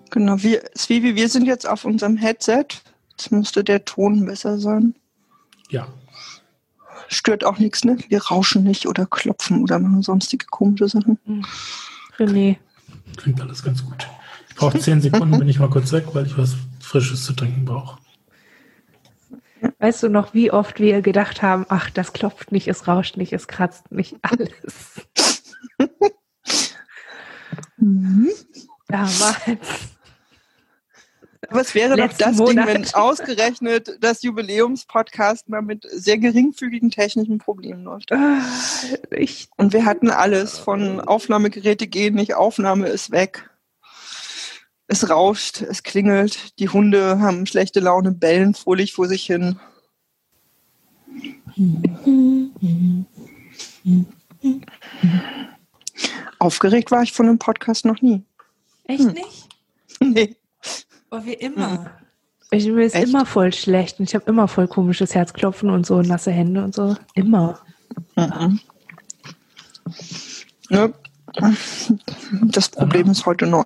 Genau, Svivi, wir sind jetzt auf unserem Headset. Jetzt müsste der Ton besser sein. Ja. Stört auch nichts, ne? Wir rauschen nicht oder klopfen oder machen sonstige komische Sachen. René. Klingt alles ganz gut. Ich brauche 10 Sekunden, bin ich mal kurz weg, weil ich was Frisches zu trinken brauche. Weißt du noch, wie oft wir gedacht haben, ach, das klopft nicht, es rauscht nicht, es kratzt nicht, alles. Damals. Aber es wäre doch das Ding, wenn ausgerechnet das Jubiläumspodcast mal mit sehr geringfügigen technischen Problemen läuft. Und wir hatten alles, von Aufnahmegeräte gehen nicht, Aufnahme ist weg. Es rauscht, es klingelt, die Hunde haben schlechte Laune, bellen fröhlich vor sich hin. Aufgeregt war ich von einem Podcast noch nie. Echt nicht? Nee. Aber wir immer. Mir ist immer voll schlecht und ich habe immer voll komisches Herzklopfen und so nasse Hände und so. Immer. Ne? Das Problem ist heute neu.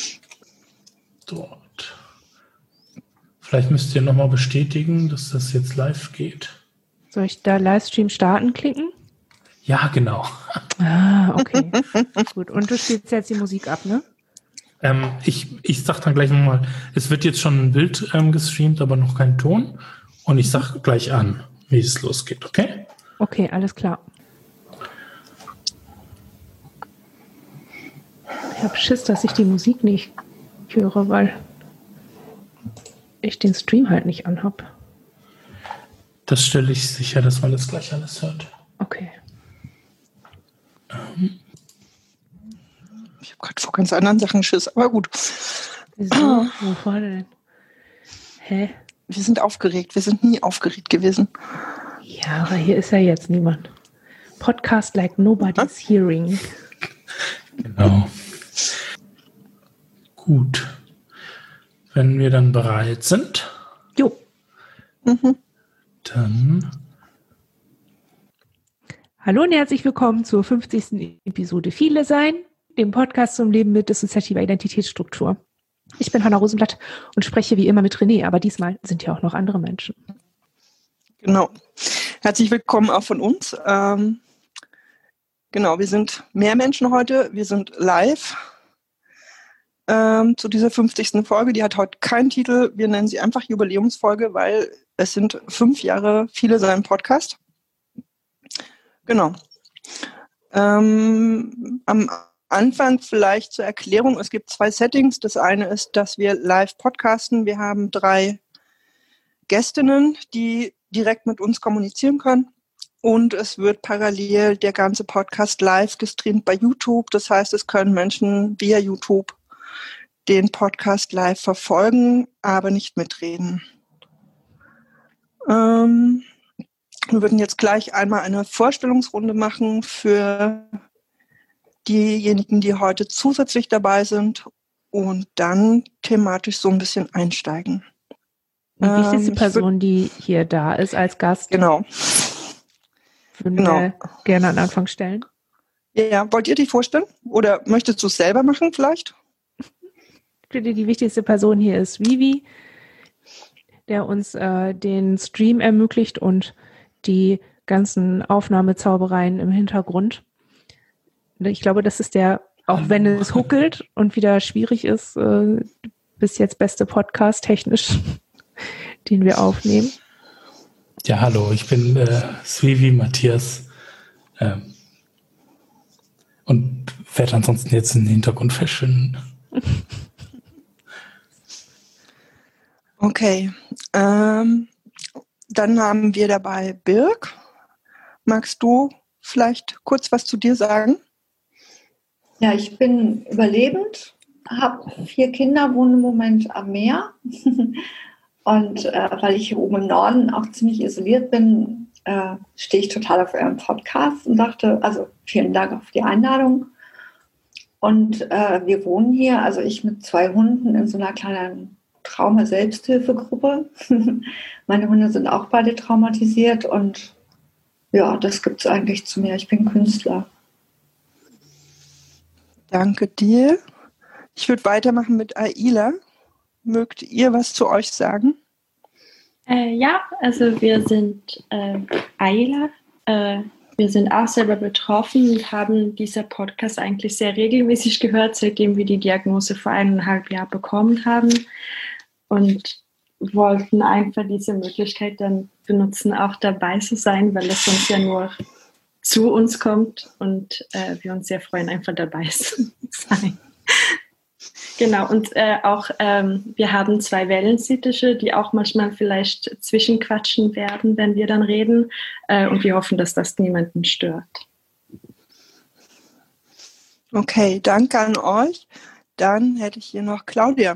Dort. Vielleicht müsst ihr nochmal bestätigen, dass das jetzt live geht. Soll ich da Livestream starten klicken? Ja, genau. Ah, okay. Gut. Und du spielst jetzt die Musik ab, ne? Ich sag dann gleich nochmal, es wird jetzt schon ein Bild gestreamt, aber noch kein Ton. Und ich sag gleich an, wie es losgeht, okay? Okay, alles klar. Ich habe Schiss, dass ich die Musik nicht höre, weil ich den Stream halt nicht anhab. Das stelle ich sicher, dass man das gleich alles hört. Okay. Ich habe gerade vor ganz anderen Sachen Schiss, aber gut. Wieso? Wovor denn? Hä? Wir sind aufgeregt. Wir sind nie aufgeregt gewesen. Ja, aber hier ist ja jetzt niemand. Podcast like nobody's hearing. Genau. Gut. Wenn wir dann bereit sind, Jo. dann... Hallo und herzlich willkommen zur 50. Episode Viele Sein, dem Podcast zum Leben mit dissoziativer Identitätsstruktur. Ich bin Hanna Rosenblatt und spreche wie immer mit René, aber diesmal sind ja auch noch andere Menschen. Genau. Herzlich willkommen auch von uns. Genau, wir sind mehr Menschen heute. Wir sind live zu dieser 50. Folge. Die hat heute keinen Titel. Wir nennen sie einfach Jubiläumsfolge, weil es sind 5 Jahre Viele Sein Podcast. Genau. Am Anfang vielleicht zur Erklärung, es gibt 2 Settings. Das eine ist, dass wir live podcasten. Wir haben 3 Gästinnen, die direkt mit uns kommunizieren können. Und es wird parallel der ganze Podcast live gestreamt bei YouTube. Das heißt, es können Menschen via YouTube den Podcast live verfolgen, aber nicht mitreden. Wir würden jetzt gleich einmal eine Vorstellungsrunde machen für diejenigen, die heute zusätzlich dabei sind und dann thematisch so ein bisschen einsteigen. Die wichtigste Person, die hier da ist als Gast, genau. Würden wir gerne an Anfang stellen. Ja, wollt ihr die vorstellen? Oder möchtest du es selber machen vielleicht? Die wichtigste Person hier ist Vivi, der uns den Stream ermöglicht und die ganzen Aufnahmezaubereien im Hintergrund. Ich glaube, das ist der, auch wenn es huckelt und wieder schwierig ist, bis jetzt beste Podcast technisch, den wir aufnehmen. Ja, hallo, ich bin Svivi Matthias und werde ansonsten jetzt in den Hintergrund verschwinden. Okay, dann haben wir dabei Birk. Magst du vielleicht kurz was zu dir sagen? Ja, ich bin überlebend, habe 4 Kinder, wohne im Moment am Meer. Und weil ich hier oben im Norden auch ziemlich isoliert bin, stehe ich total auf eurem Podcast und dachte, also vielen Dank auf die Einladung. Und wir wohnen hier, also ich mit 2 Hunden in so einer kleinen Trauma-Selbsthilfegruppe. Meine Hunde sind auch beide traumatisiert und ja, das gibt es eigentlich zu mir. Ich bin Künstler. Danke dir. Ich würde weitermachen mit Aila. Mögt ihr was zu euch sagen? Ja, also wir sind Aila. Wir sind auch selber betroffen und haben diesen Podcast eigentlich sehr regelmäßig gehört, seitdem wir die Diagnose vor 1,5 Jahren bekommen haben. Und wollten einfach diese Möglichkeit dann benutzen, auch dabei zu sein, weil es sonst ja nur zu uns kommt und wir uns sehr freuen, einfach dabei zu sein. Genau, und auch wir haben 2 Wellensittiche, die auch manchmal vielleicht zwischenquatschen werden, wenn wir dann reden. Und wir hoffen, dass das niemanden stört. Okay, danke an euch. Dann hätte ich hier noch Claudia.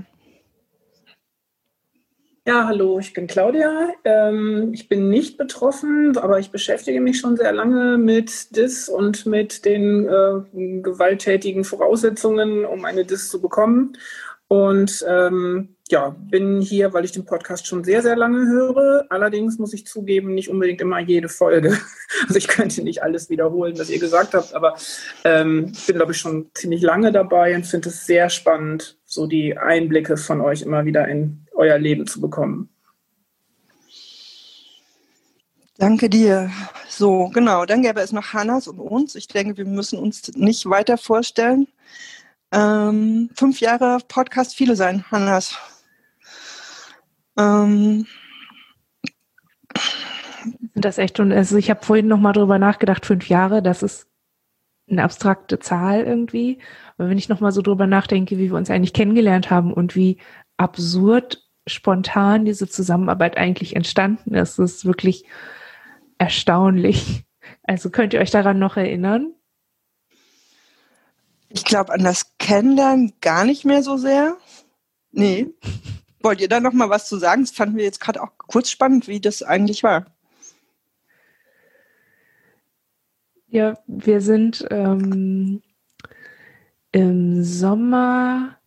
Ja, hallo, ich bin Claudia. Ich bin nicht betroffen, aber ich beschäftige mich schon sehr lange mit DIS und mit den gewalttätigen Voraussetzungen, um eine DIS zu bekommen. Und bin hier, weil ich den Podcast schon sehr, sehr lange höre. Allerdings muss ich zugeben, nicht unbedingt immer jede Folge. Also ich könnte nicht alles wiederholen, was ihr gesagt habt, aber ich bin, glaube ich, schon ziemlich lange dabei und finde es sehr spannend, so die Einblicke von euch immer wieder in euer Leben zu bekommen. Danke dir. So, genau. Dann gäbe es noch Hannas und uns. Ich denke, wir müssen uns nicht weiter vorstellen. 5 Jahre Podcast, viele sein, Hannas. Das echt schon, also ich habe vorhin nochmal drüber nachgedacht, 5 Jahre, das ist eine abstrakte Zahl irgendwie. Aber wenn ich nochmal so drüber nachdenke, wie wir uns eigentlich kennengelernt haben und wie absurd spontan diese Zusammenarbeit eigentlich entstanden ist, das ist wirklich erstaunlich. Also könnt ihr euch daran noch erinnern? Ich glaube, an das Kennenlernen gar nicht mehr so sehr. Nee. Wollt ihr da noch mal was zu sagen? Das fanden wir jetzt gerade auch kurz spannend, wie das eigentlich war. Ja, wir sind im Sommer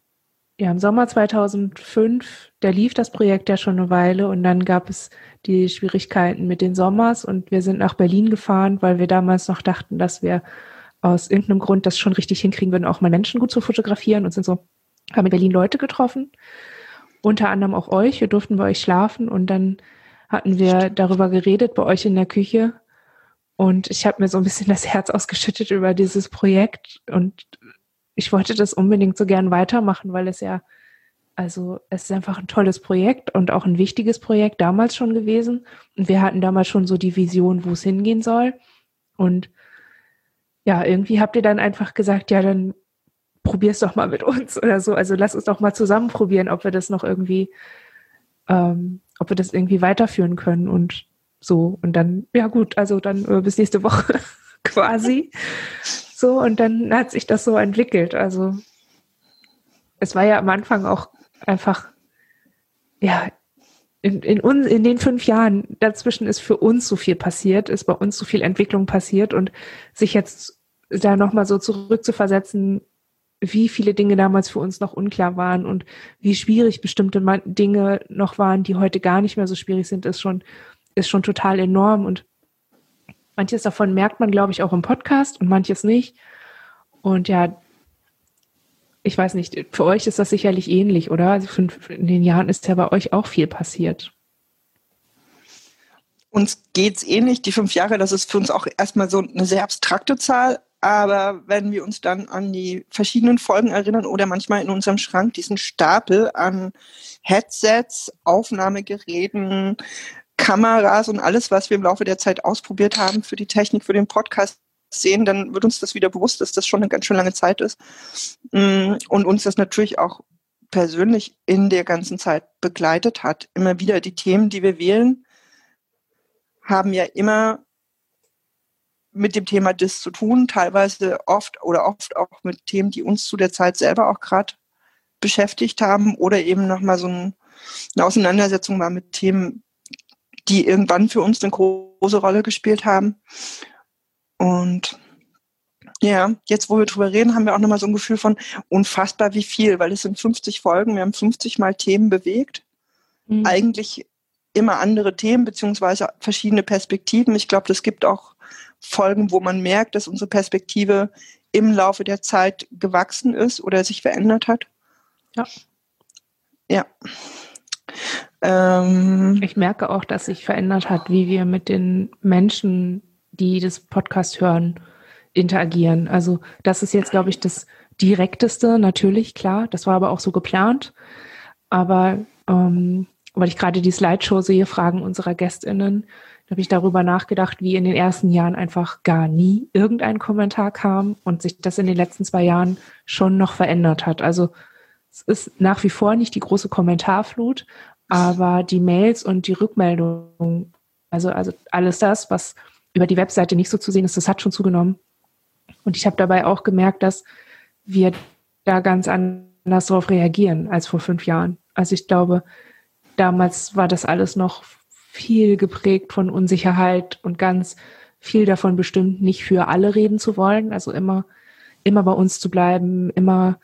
2005, da lief das Projekt ja schon eine Weile und dann gab es die Schwierigkeiten mit den Sommers und wir sind nach Berlin gefahren, weil wir damals noch dachten, dass wir aus irgendeinem Grund das schon richtig hinkriegen würden, auch mal Menschen gut zu fotografieren und haben in Berlin Leute getroffen, unter anderem auch euch. Wir durften bei euch schlafen und dann hatten wir darüber geredet bei euch in der Küche und ich habe mir so ein bisschen das Herz ausgeschüttet über dieses Projekt und ich wollte das unbedingt so gern weitermachen, weil es ist einfach ein tolles Projekt und auch ein wichtiges Projekt damals schon gewesen und wir hatten damals schon so die Vision, wo es hingehen soll und ja, irgendwie habt ihr dann einfach gesagt, ja, dann probier's doch mal mit uns oder so. Also lass uns doch mal zusammen probieren, ob wir das noch irgendwie, ob wir das irgendwie weiterführen können und so. Und dann, ja gut, also dann bis nächste Woche quasi. So, und dann hat sich das so entwickelt. Also es war ja am Anfang auch einfach, ja, in den 5 Jahren dazwischen ist für uns so viel passiert, ist bei uns so viel Entwicklung passiert und sich jetzt da nochmal so zurückzuversetzen, wie viele Dinge damals für uns noch unklar waren und wie schwierig bestimmte Dinge noch waren, die heute gar nicht mehr so schwierig sind, ist schon total enorm und manches davon merkt man, glaube ich, auch im Podcast und manches nicht. Und ja, ich weiß nicht, für euch ist das sicherlich ähnlich, oder? Also in den Jahren ist ja bei euch auch viel passiert. Uns geht's ähnlich. Die 5 Jahre, das ist für uns auch erstmal so eine sehr abstrakte Zahl. Aber wenn wir uns dann an die verschiedenen Folgen erinnern oder manchmal in unserem Schrank diesen Stapel an Headsets, Aufnahmegeräten, Kameras und alles, was wir im Laufe der Zeit ausprobiert haben für die Technik, für den Podcast sehen, dann wird uns das wieder bewusst, dass das schon eine ganz schön lange Zeit ist. Und uns das natürlich auch persönlich in der ganzen Zeit begleitet hat. Immer wieder die Themen, die wir wählen, haben ja immer mit dem Thema DIS zu tun, teilweise oft auch mit Themen, die uns zu der Zeit selber auch gerade beschäftigt haben oder eben nochmal so eine Auseinandersetzung war mit Themen, die irgendwann für uns eine große Rolle gespielt haben. Und ja, jetzt, wo wir drüber reden, haben wir auch nochmal so ein Gefühl von unfassbar wie viel, weil es sind 50 Folgen, wir haben 50 Mal Themen bewegt. Eigentlich immer andere Themen, beziehungsweise verschiedene Perspektiven. Ich glaube, es gibt auch Folgen, wo man merkt, dass unsere Perspektive im Laufe der Zeit gewachsen ist oder sich verändert hat. Ja. Ich merke auch, dass sich verändert hat, wie wir mit den Menschen, die das Podcast hören, interagieren. Also das ist jetzt, glaube ich, das Direkteste, natürlich, klar. Das war aber auch so geplant. Aber weil ich gerade die Slideshow sehe, Fragen unserer GästInnen, da habe ich darüber nachgedacht, wie in den ersten Jahren einfach gar nie irgendein Kommentar kam und sich das in den letzten 2 Jahren schon noch verändert hat. Also es ist nach wie vor nicht die große Kommentarflut, aber die Mails und die Rückmeldungen, also alles das, was über die Webseite nicht so zu sehen ist, das hat schon zugenommen. Und ich habe dabei auch gemerkt, dass wir da ganz anders darauf reagieren als vor 5 Jahren. Also ich glaube, damals war das alles noch viel geprägt von Unsicherheit und ganz viel davon bestimmt, nicht für alle reden zu wollen. Also immer bei uns zu bleiben, immer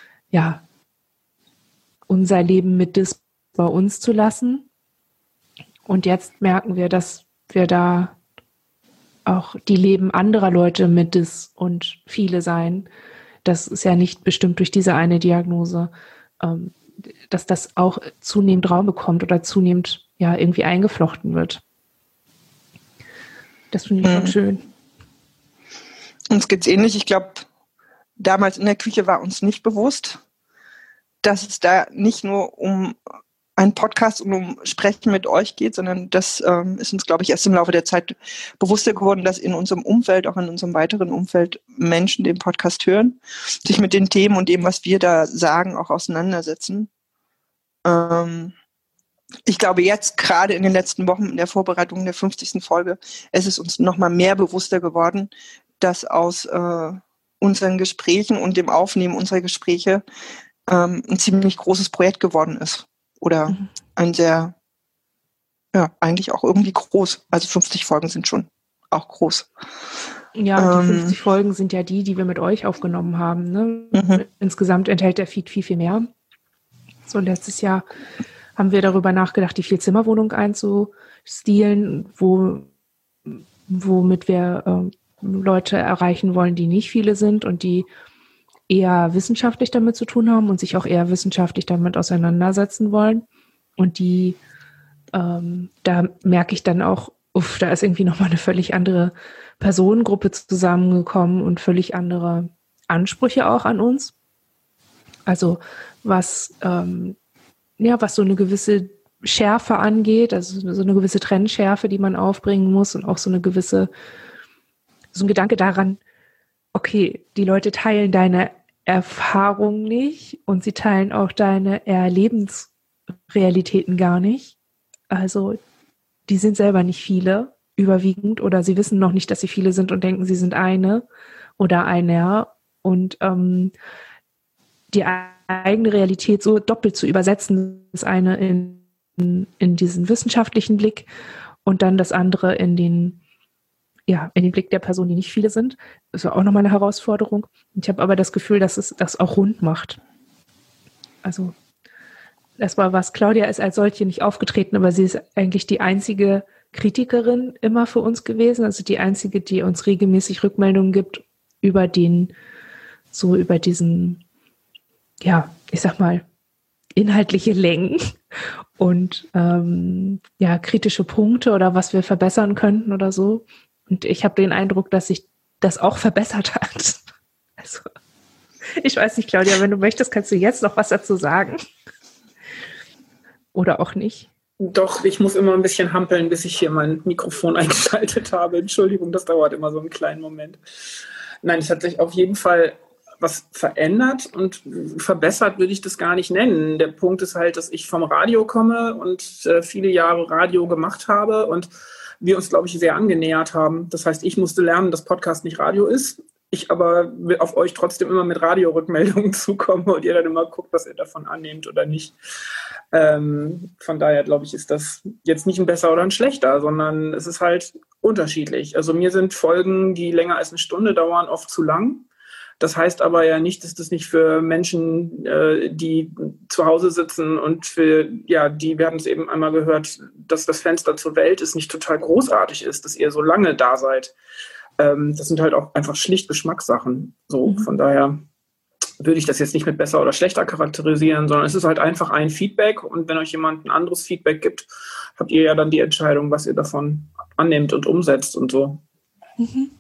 unser Leben mit Dis bei uns zu lassen. Und jetzt merken wir, dass wir da auch die Leben anderer Leute mit Dis und viele sein. Das ist ja nicht bestimmt durch diese eine Diagnose, dass das auch zunehmend Raum bekommt oder zunehmend irgendwie eingeflochten wird. Das finde ich schon schön. Uns geht's ähnlich. Ich glaube, damals in der Küche war uns nicht bewusst, dass es da nicht nur um einen Podcast und um Sprechen mit euch geht, sondern das ist uns, glaube ich, erst im Laufe der Zeit bewusster geworden, dass in unserem Umfeld, auch in unserem weiteren Umfeld, Menschen den Podcast hören, sich mit den Themen und dem, was wir da sagen, auch auseinandersetzen. Ich glaube, jetzt gerade in den letzten Wochen in der Vorbereitung der 50. Folge, es ist uns nochmal mehr bewusster geworden, dass aus unseren Gesprächen und dem Aufnehmen unserer Gespräche ein ziemlich großes Projekt geworden ist. Oder ein sehr, eigentlich auch irgendwie groß. Also 50 Folgen sind schon auch groß. Ja, die 50 Folgen sind ja die wir mit euch aufgenommen haben. Ne? Insgesamt enthält der Feed viel, viel mehr. So letztes Jahr haben wir darüber nachgedacht, die 4-Zimmer-Wohnung einzustilen, womit wir Leute erreichen wollen, die nicht viele sind und die eher wissenschaftlich damit zu tun haben und sich auch eher wissenschaftlich damit auseinandersetzen wollen. Und die, da merke ich dann auch, da ist irgendwie nochmal eine völlig andere Personengruppe zusammengekommen und völlig andere Ansprüche auch an uns. Also was so eine gewisse Schärfe angeht, also so eine gewisse Trennschärfe, die man aufbringen muss und auch so ein Gedanke daran, okay, die Leute teilen deine Erfahrung nicht und sie teilen auch deine Lebensrealitäten gar nicht. Also die sind selber nicht viele, überwiegend, oder sie wissen noch nicht, dass sie viele sind und denken, sie sind eine oder einer. Und die eigene Realität so doppelt zu übersetzen, das eine in diesen wissenschaftlichen Blick und dann das andere in den Blick der Person, die nicht viele sind. Das war auch nochmal eine Herausforderung. Ich habe aber das Gefühl, dass es das auch rund macht. Also das war was. Claudia ist als solche nicht aufgetreten, aber sie ist eigentlich die einzige Kritikerin immer für uns gewesen. Also die einzige, die uns regelmäßig Rückmeldungen gibt über diesen, ich sag mal, inhaltliche Längen und kritische Punkte oder was wir verbessern könnten oder so. Und ich habe den Eindruck, dass sich das auch verbessert hat. Also, ich weiß nicht, Claudia, wenn du möchtest, kannst du jetzt noch was dazu sagen. Oder auch nicht. Doch, ich muss immer ein bisschen hampeln, bis ich hier mein Mikrofon eingeschaltet habe. Entschuldigung, das dauert immer so einen kleinen Moment. Nein, es hat sich auf jeden Fall was verändert und verbessert würde ich das gar nicht nennen. Der Punkt ist halt, dass ich vom Radio komme und viele Jahre Radio gemacht habe und wir uns, glaube ich, sehr angenähert haben. Das heißt, ich musste lernen, dass Podcast nicht Radio ist. Ich aber auf euch trotzdem immer mit Radio-Rückmeldungen zukomme und ihr dann immer guckt, was ihr davon annehmt oder nicht. Von daher, glaube ich, ist das jetzt nicht ein besser oder ein schlechter, sondern es ist halt unterschiedlich. Also mir sind Folgen, die länger als eine Stunde dauern, oft zu lang. Das heißt aber ja nicht, dass das nicht für Menschen, die zu Hause sitzen und wir haben es eben einmal gehört, dass das Fenster zur Welt ist, nicht total großartig ist, dass ihr so lange da seid. Das sind halt auch einfach schlicht Geschmackssachen. So, von daher würde ich das jetzt nicht mit besser oder schlechter charakterisieren, sondern es ist halt einfach ein Feedback und wenn euch jemand ein anderes Feedback gibt, habt ihr ja dann die Entscheidung, was ihr davon annehmt und umsetzt und so. Mhm.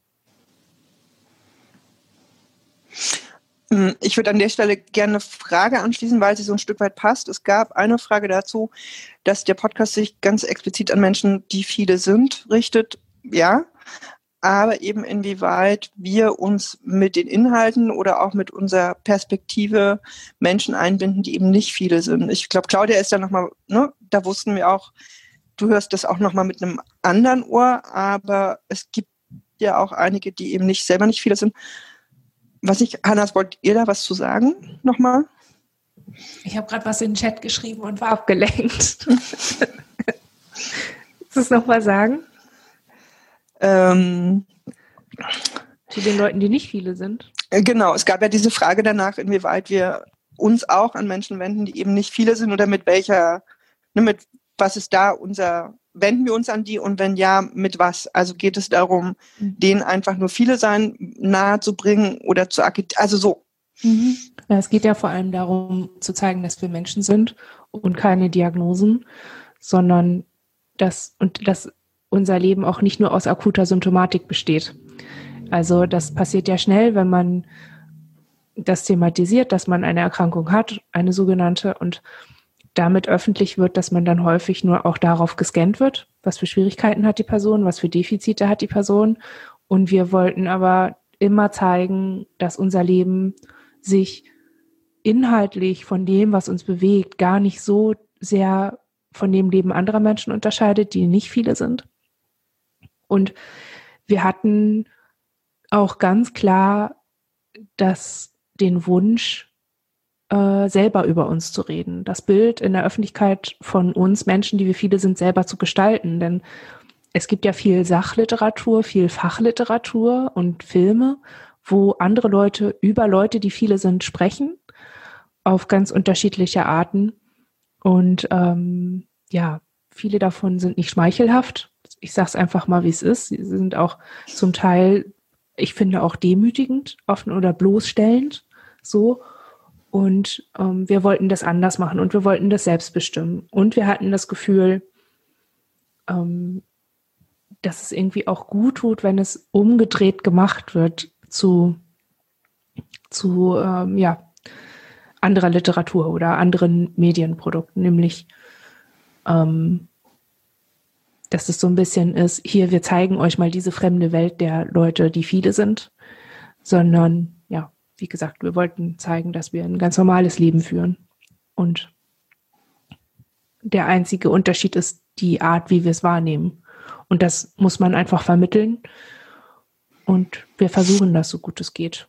Ich würde an der Stelle gerne eine Frage anschließen, weil sie so ein Stück weit passt. Es gab eine Frage dazu, dass der Podcast sich ganz explizit an Menschen, die viele sind, richtet. Ja, aber eben inwieweit wir uns mit den Inhalten oder auch mit unserer Perspektive Menschen einbinden, die eben nicht viele sind. Ich glaube, Claudia ist da nochmal, ne, da wussten wir auch, du hörst das auch nochmal mit einem anderen Ohr, aber es gibt ja auch einige, die eben selber nicht viele sind. Hanna, wollt ihr da was zu sagen nochmal? Ich habe gerade was in den Chat geschrieben und war abgelenkt. Willst du es nochmal sagen? Zu den Leuten, die nicht viele sind? Genau, es gab ja diese Frage danach, inwieweit wir uns auch an Menschen wenden, die eben nicht viele sind oder mit was ist da wenden wir uns an die und wenn ja, mit was? Also geht es darum, denen einfach nur viele sein nahe zu bringen oder also so. Mhm. Ja, es geht ja vor allem darum, zu zeigen, dass wir Menschen sind und keine Diagnosen, sondern dass unser Leben auch nicht nur aus akuter Symptomatik besteht. Also das passiert ja schnell, wenn man das thematisiert, dass man eine Erkrankung hat, eine sogenannte, und damit öffentlich wird, dass man dann häufig nur auch darauf gescannt wird, was für Schwierigkeiten hat die Person, was für Defizite hat die Person. Und wir wollten aber immer zeigen, dass unser Leben sich inhaltlich von dem, was uns bewegt, gar nicht so sehr von dem Leben anderer Menschen unterscheidet, die nicht viele sind. Und wir hatten auch ganz klar den Wunsch, selber über uns zu reden, das Bild in der Öffentlichkeit von uns Menschen, die wir viele sind, selber zu gestalten. Denn es gibt ja viel Sachliteratur, viel Fachliteratur und Filme, wo andere Leute über Leute, die viele sind, sprechen, auf ganz unterschiedliche Arten. Und viele davon sind nicht schmeichelhaft. Ich sage es einfach mal, wie es ist. Sie sind auch zum Teil, ich finde, auch demütigend, offen oder bloßstellend, so. Und wir wollten das anders machen und wir wollten das selbst bestimmen. Und wir hatten das Gefühl, dass es irgendwie auch gut tut, wenn es umgedreht gemacht wird zu anderer Literatur oder anderen Medienprodukten, nämlich dass es so ein bisschen ist, hier, wir zeigen euch mal diese fremde Welt der Leute, die viele sind, sondern, ja, wie gesagt, wir wollten zeigen, dass wir ein ganz normales Leben führen. Und der einzige Unterschied ist die Art, wie wir es wahrnehmen. Und das muss man einfach vermitteln. Und wir versuchen das, so gut es geht.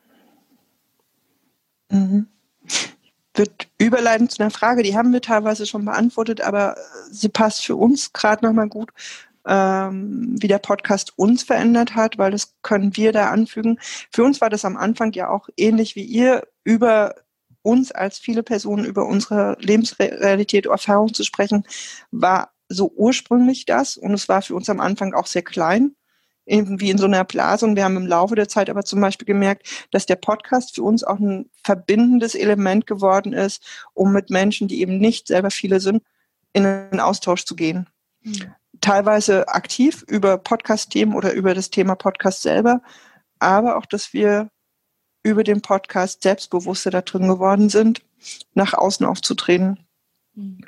Mhm. Wird überleiten zu einer Frage, die haben wir teilweise schon beantwortet, aber sie passt für uns gerade nochmal gut, wie der Podcast uns verändert hat, weil das können wir da anfügen. Für uns war das am Anfang ja auch ähnlich wie ihr, über uns als viele Personen, über unsere Lebensrealität, Erfahrung zu sprechen, war so ursprünglich das und es war für uns am Anfang auch sehr klein, irgendwie in so einer Blase, und wir haben im Laufe der Zeit aber zum Beispiel gemerkt, dass der Podcast für uns auch ein verbindendes Element geworden ist, um mit Menschen, die eben nicht selber viele sind, in einen Austausch zu gehen. Mhm. Teilweise aktiv über Podcast-Themen oder über das Thema Podcast selber, aber auch, dass wir über den Podcast selbstbewusster da drin geworden sind, nach außen aufzutreten. Mhm.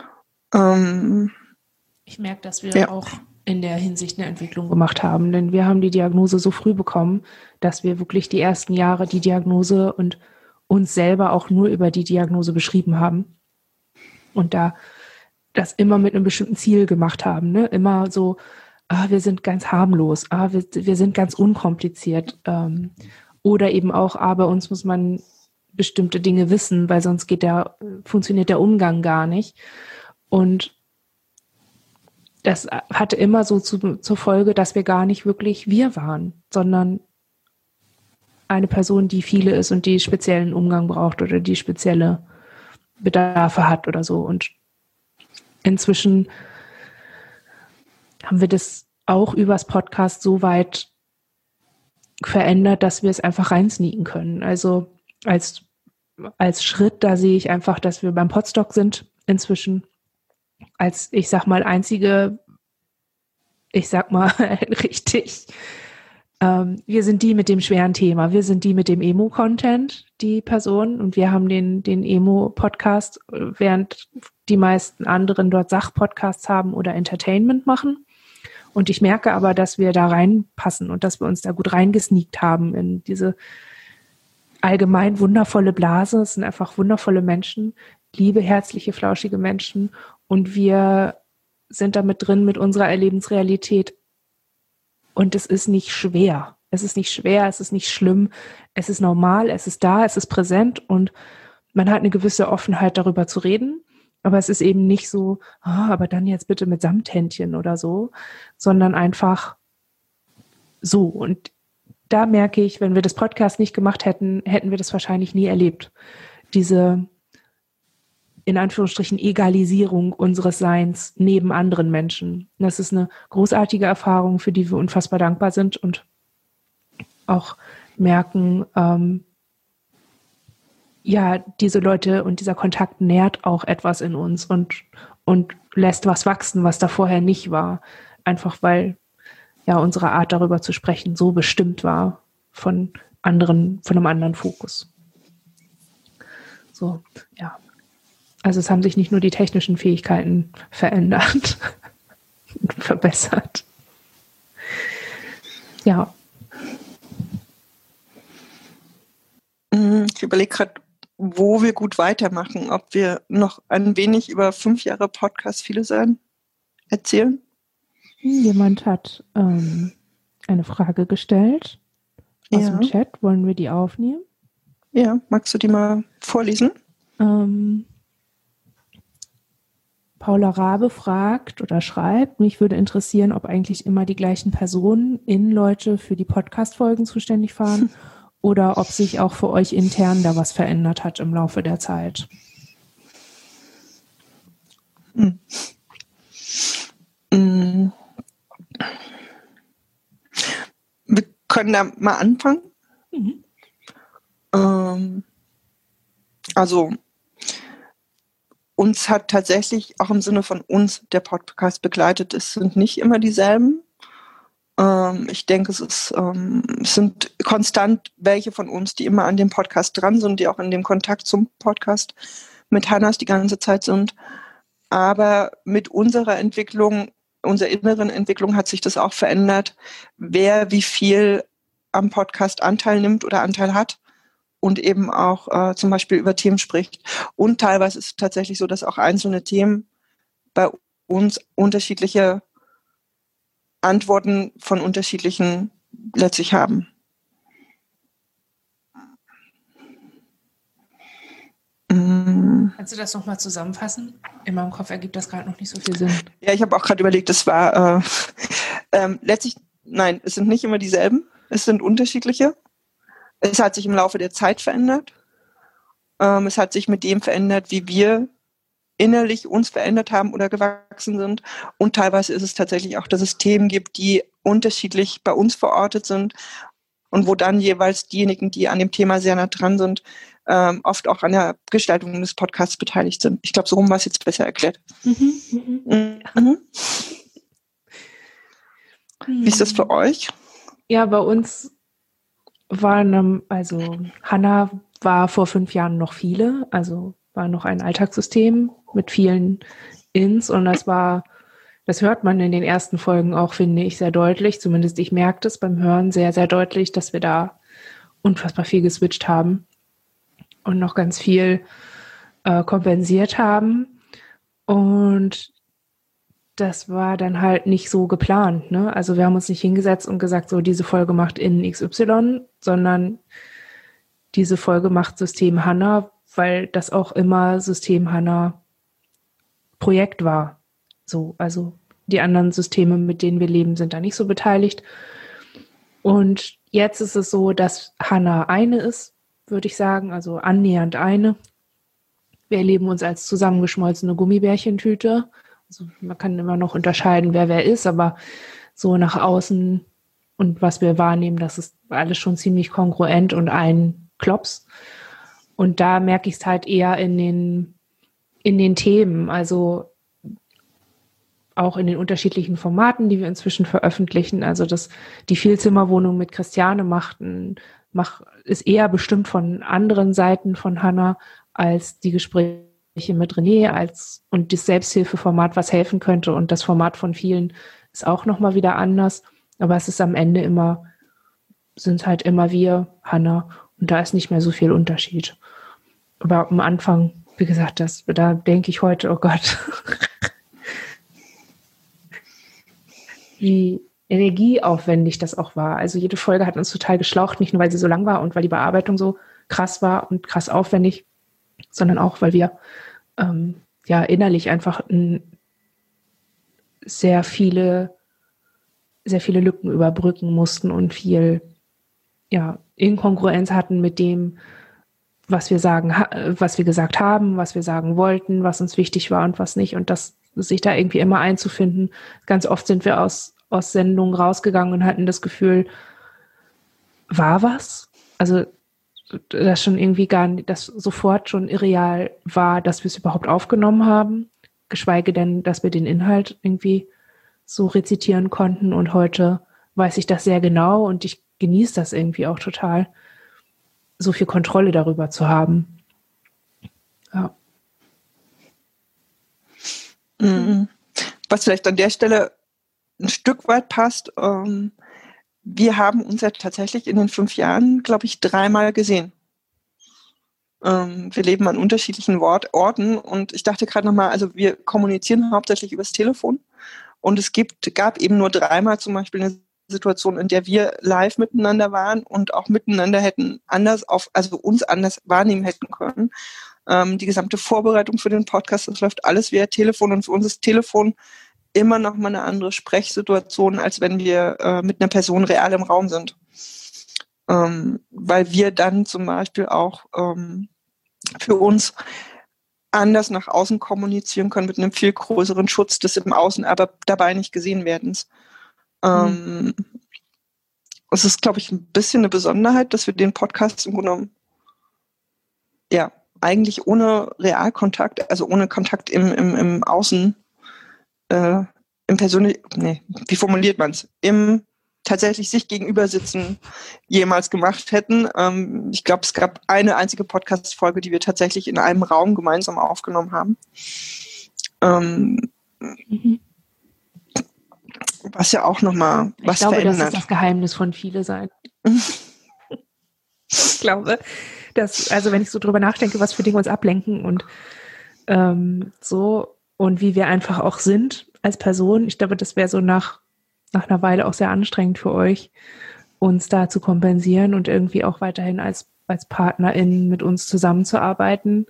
Ich merke, dass wir auch in der Hinsicht eine Entwicklung gemacht haben, denn wir haben die Diagnose so früh bekommen, dass wir wirklich die ersten Jahre die Diagnose und uns selber auch nur über die Diagnose beschrieben haben und da das immer mit einem bestimmten Ziel gemacht haben, ne? Immer so, wir sind ganz harmlos, wir sind ganz unkompliziert, oder eben auch, bei uns muss man bestimmte Dinge wissen, weil sonst funktioniert der Umgang gar nicht. Und das hatte immer so zur Folge, dass wir gar nicht wirklich wir waren, sondern eine Person, die viele ist und die speziellen Umgang braucht oder die spezielle Bedarfe hat oder so. Und inzwischen haben wir das auch übers Podcast so weit verändert, dass wir es einfach reinsneaken können. Also als Schritt, da sehe ich einfach, dass wir beim Podstock sind inzwischen als, ich sag mal, einzige, richtig, wir sind die mit dem schweren Thema, wir sind die mit dem Emo-Content, die Person, und wir haben den Emo-Podcast, während die meisten anderen dort Sach-Podcasts haben oder Entertainment machen. Und ich merke aber, dass wir da reinpassen und dass wir uns da gut reingesneakt haben in diese allgemein wundervolle Blase. Es sind einfach wundervolle Menschen, liebe, herzliche, flauschige Menschen. Und wir sind da mit drin mit unserer Erlebensrealität. Und es ist nicht schwer. Es ist nicht schwer, es ist nicht schlimm. Es ist normal, es ist da, es ist präsent. Und man hat eine gewisse Offenheit, darüber zu reden. Aber es ist eben nicht so, aber dann jetzt bitte mit Samthändchen oder so, sondern einfach so. Und da merke ich, wenn wir das Podcast nicht gemacht hätten, hätten wir das wahrscheinlich nie erlebt. Diese, in Anführungsstrichen, Egalisierung unseres Seins neben anderen Menschen. Das ist eine großartige Erfahrung, für die wir unfassbar dankbar sind und auch merken, diese Leute und dieser Kontakt nährt auch etwas in uns und lässt was wachsen, was da vorher nicht war. Einfach weil unsere Art, darüber zu sprechen, so bestimmt war von einem anderen Fokus. So, ja. Also es haben sich nicht nur die technischen Fähigkeiten verändert und verbessert. Ja. Ich überlege gerade, wo wir gut weitermachen, ob wir noch ein wenig über 5 Jahre Podcast Viele sein erzählen. Jemand hat eine Frage gestellt aus dem Chat. Wollen wir die aufnehmen? Ja, magst du die mal vorlesen? Paula Rabe fragt oder schreibt, mich würde interessieren, ob eigentlich immer die gleichen Personen, Leute für die Podcast-Folgen zuständig waren oder ob sich auch für euch intern da was verändert hat im Laufe der Zeit. Wir können da mal anfangen. Also uns hat tatsächlich auch im Sinne von uns der Podcast begleitet. Es sind nicht immer dieselben. Ich denke, es sind konstant welche von uns, die immer an dem Podcast dran sind, die auch in dem Kontakt zum Podcast mit Hannas die ganze Zeit sind. Aber mit unserer Entwicklung, unserer inneren Entwicklung hat sich das auch verändert, wer wie viel am Podcast Anteil nimmt oder Anteil hat und eben auch zum Beispiel über Themen spricht. Und teilweise ist es tatsächlich so, dass auch einzelne Themen bei uns unterschiedliche Antworten von unterschiedlichen letztlich haben. Kannst du das nochmal zusammenfassen? In meinem Kopf ergibt das gerade noch nicht so viel Sinn. Ja, ich habe auch gerade überlegt, es war letztlich, nein, es sind nicht immer dieselben, es sind unterschiedliche. Es hat sich im Laufe der Zeit verändert. Es hat sich mit dem verändert, wie wir innerlich uns verändert haben oder gewachsen sind. Und teilweise ist es tatsächlich auch, dass es Themen gibt, die unterschiedlich bei uns verortet sind und wo dann jeweils diejenigen, die an dem Thema sehr nah dran sind, oft auch an der Gestaltung des Podcasts beteiligt sind. Ich glaube, so rum war es jetzt besser erklärt. Wie ist das für euch? Ja, bei uns Hanna war vor 5 Jahren noch viele, also war noch ein Alltagssystem mit vielen Ins und das hört man in den ersten Folgen auch, finde ich, sehr deutlich, zumindest ich merke das beim Hören sehr, sehr deutlich, dass wir da unfassbar viel geswitcht haben und noch ganz viel kompensiert haben und das war dann halt nicht so geplant, ne? Also wir haben uns nicht hingesetzt und gesagt, so diese Folge macht in XY, sondern diese Folge macht System Hanna, weil das auch immer System Hanna Projekt war. So, also die anderen Systeme, mit denen wir leben, sind da nicht so beteiligt. Und jetzt ist es so, dass Hanna eine ist, würde ich sagen, also annähernd eine. Wir erleben uns als zusammengeschmolzene Gummibärchentüte. Also man kann immer noch unterscheiden, wer ist, aber so nach außen und was wir wahrnehmen, das ist alles schon ziemlich kongruent und ein Klops. Und da merke ich es halt eher in den Themen, also auch in den unterschiedlichen Formaten, die wir inzwischen veröffentlichen. Also die Vielzimmerwohnung mit Christiane ist eher bestimmt von anderen Seiten von Hannah als die Gespräche mit René und das Selbsthilfeformat, was helfen könnte. Und das Format von vielen ist auch nochmal wieder anders. Aber es ist am Ende sind halt immer wir, Hannah, und da ist nicht mehr so viel Unterschied. Aber am Anfang, wie gesagt, da denke ich heute, oh Gott, wie energieaufwendig das auch war. Also jede Folge hat uns total geschlaucht, nicht nur, weil sie so lang war und weil die Bearbeitung so krass war und krass aufwendig, sondern auch, weil wir innerlich einfach sehr viele Lücken überbrücken mussten und viel Inkongruenz hatten mit dem, was wir gesagt haben, was wir sagen wollten, was uns wichtig war und was nicht. Und das sich da irgendwie immer einzufinden. Ganz oft sind wir aus Sendungen rausgegangen und hatten das Gefühl, war was? Also das schon irgendwie das sofort schon irreal war, dass wir es überhaupt aufgenommen haben, geschweige denn, dass wir den Inhalt irgendwie so rezitieren konnten. Und heute weiß ich das sehr genau und ich genieße das irgendwie auch total, so viel Kontrolle darüber zu haben. Ja. Was vielleicht an der Stelle ein Stück weit passt, wir haben uns ja tatsächlich in den 5 Jahren, glaube ich, 3-mal gesehen. Wir leben an unterschiedlichen Orten und ich dachte gerade nochmal, also wir kommunizieren hauptsächlich übers Telefon und es gab eben nur 3-mal zum Beispiel eine Situation, in der wir live miteinander waren und auch miteinander hätten uns anders wahrnehmen hätten können. Die gesamte Vorbereitung für den Podcast, das läuft alles via Telefon und für uns ist Telefon immer noch mal eine andere Sprechsituation, als wenn wir mit einer Person real im Raum sind. Weil wir dann zum Beispiel auch für uns anders nach außen kommunizieren können, mit einem viel größeren Schutz des im Außen, aber dabei nicht gesehen werdens. Es ist, glaube ich, ein bisschen eine Besonderheit, dass wir den Podcast im Grunde genommen eigentlich ohne Realkontakt, also ohne Kontakt im Außen, wie formuliert man es? Im tatsächlich sich gegenüber sitzen jemals gemacht hätten. Ich glaube, es gab eine einzige Podcast-Folge, die wir tatsächlich in einem Raum gemeinsam aufgenommen haben. Was ja auch nochmal was verändert. Ich glaube, das ist das Geheimnis von viele sein. Ich glaube, also wenn ich so drüber nachdenke, was für Dinge uns ablenken und so und wie wir einfach auch sind als Person, ich glaube, das wäre so nach einer Weile auch sehr anstrengend für euch, uns da zu kompensieren und irgendwie auch weiterhin als PartnerInnen mit uns zusammenzuarbeiten.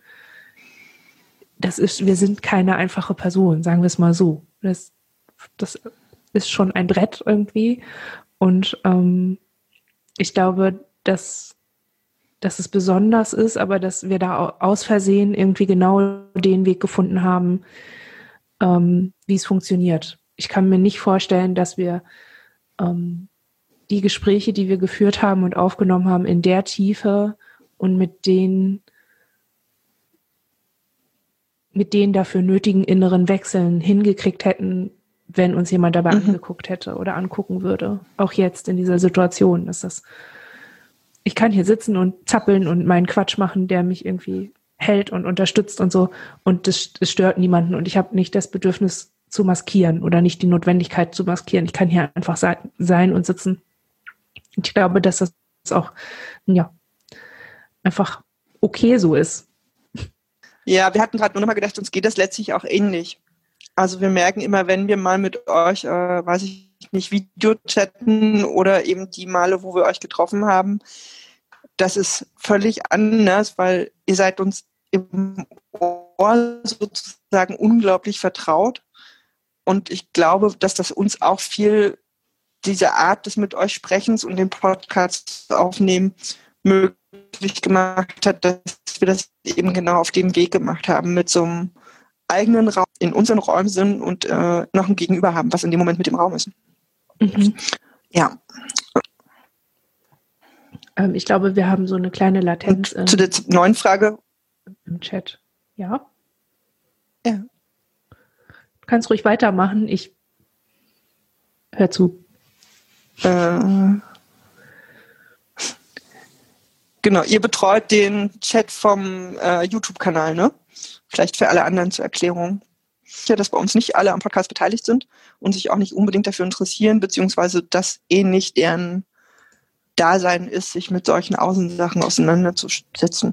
Wir sind keine einfache Person, sagen wir es mal so. Das ist schon ein Brett irgendwie und ich glaube, dass es besonders ist, aber dass wir da aus Versehen irgendwie genau den Weg gefunden haben, wie es funktioniert. Ich kann mir nicht vorstellen, dass wir die Gespräche, die wir geführt haben und aufgenommen haben, in der Tiefe und mit den dafür nötigen inneren Wechseln hingekriegt hätten, wenn uns jemand dabei angeguckt hätte oder angucken würde. Auch jetzt in dieser Situation ich kann hier sitzen und zappeln und meinen Quatsch machen, der mich irgendwie hält und unterstützt und so. Und das stört niemanden. Und ich habe nicht das Bedürfnis zu maskieren oder nicht die Notwendigkeit zu maskieren. Ich kann hier einfach sein und sitzen. Und ich glaube, dass das auch einfach okay so ist. Ja, wir hatten gerade nur noch mal gedacht, uns geht das letztlich auch ähnlich. Also wir merken immer, wenn wir mal mit euch, weiß ich nicht, Videochatten oder eben die Male, wo wir euch getroffen haben, das ist völlig anders, weil ihr seid uns im Ohr sozusagen unglaublich vertraut. Und ich glaube, dass das uns auch viel diese Art des mit euch Sprechens und den Podcast aufnehmen möglich gemacht hat, dass wir das eben genau auf dem Weg gemacht haben, mit so einem eigenen Raum in unseren Räumen sind und noch ein Gegenüber haben, was in dem Moment mit dem Raum ist. Ja. Ich glaube, wir haben so eine kleine Latenz zu der neuen Frage im Chat. Ja? Ja. Du kannst ruhig weitermachen. Ich höre zu. Genau, ihr betreut den Chat vom YouTube-Kanal, ne? Vielleicht für alle anderen zur Erklärung. Ja, dass bei uns nicht alle am Podcast beteiligt sind und sich auch nicht unbedingt dafür interessieren, beziehungsweise das nicht deren Dasein ist, sich mit solchen Außensachen auseinanderzusetzen.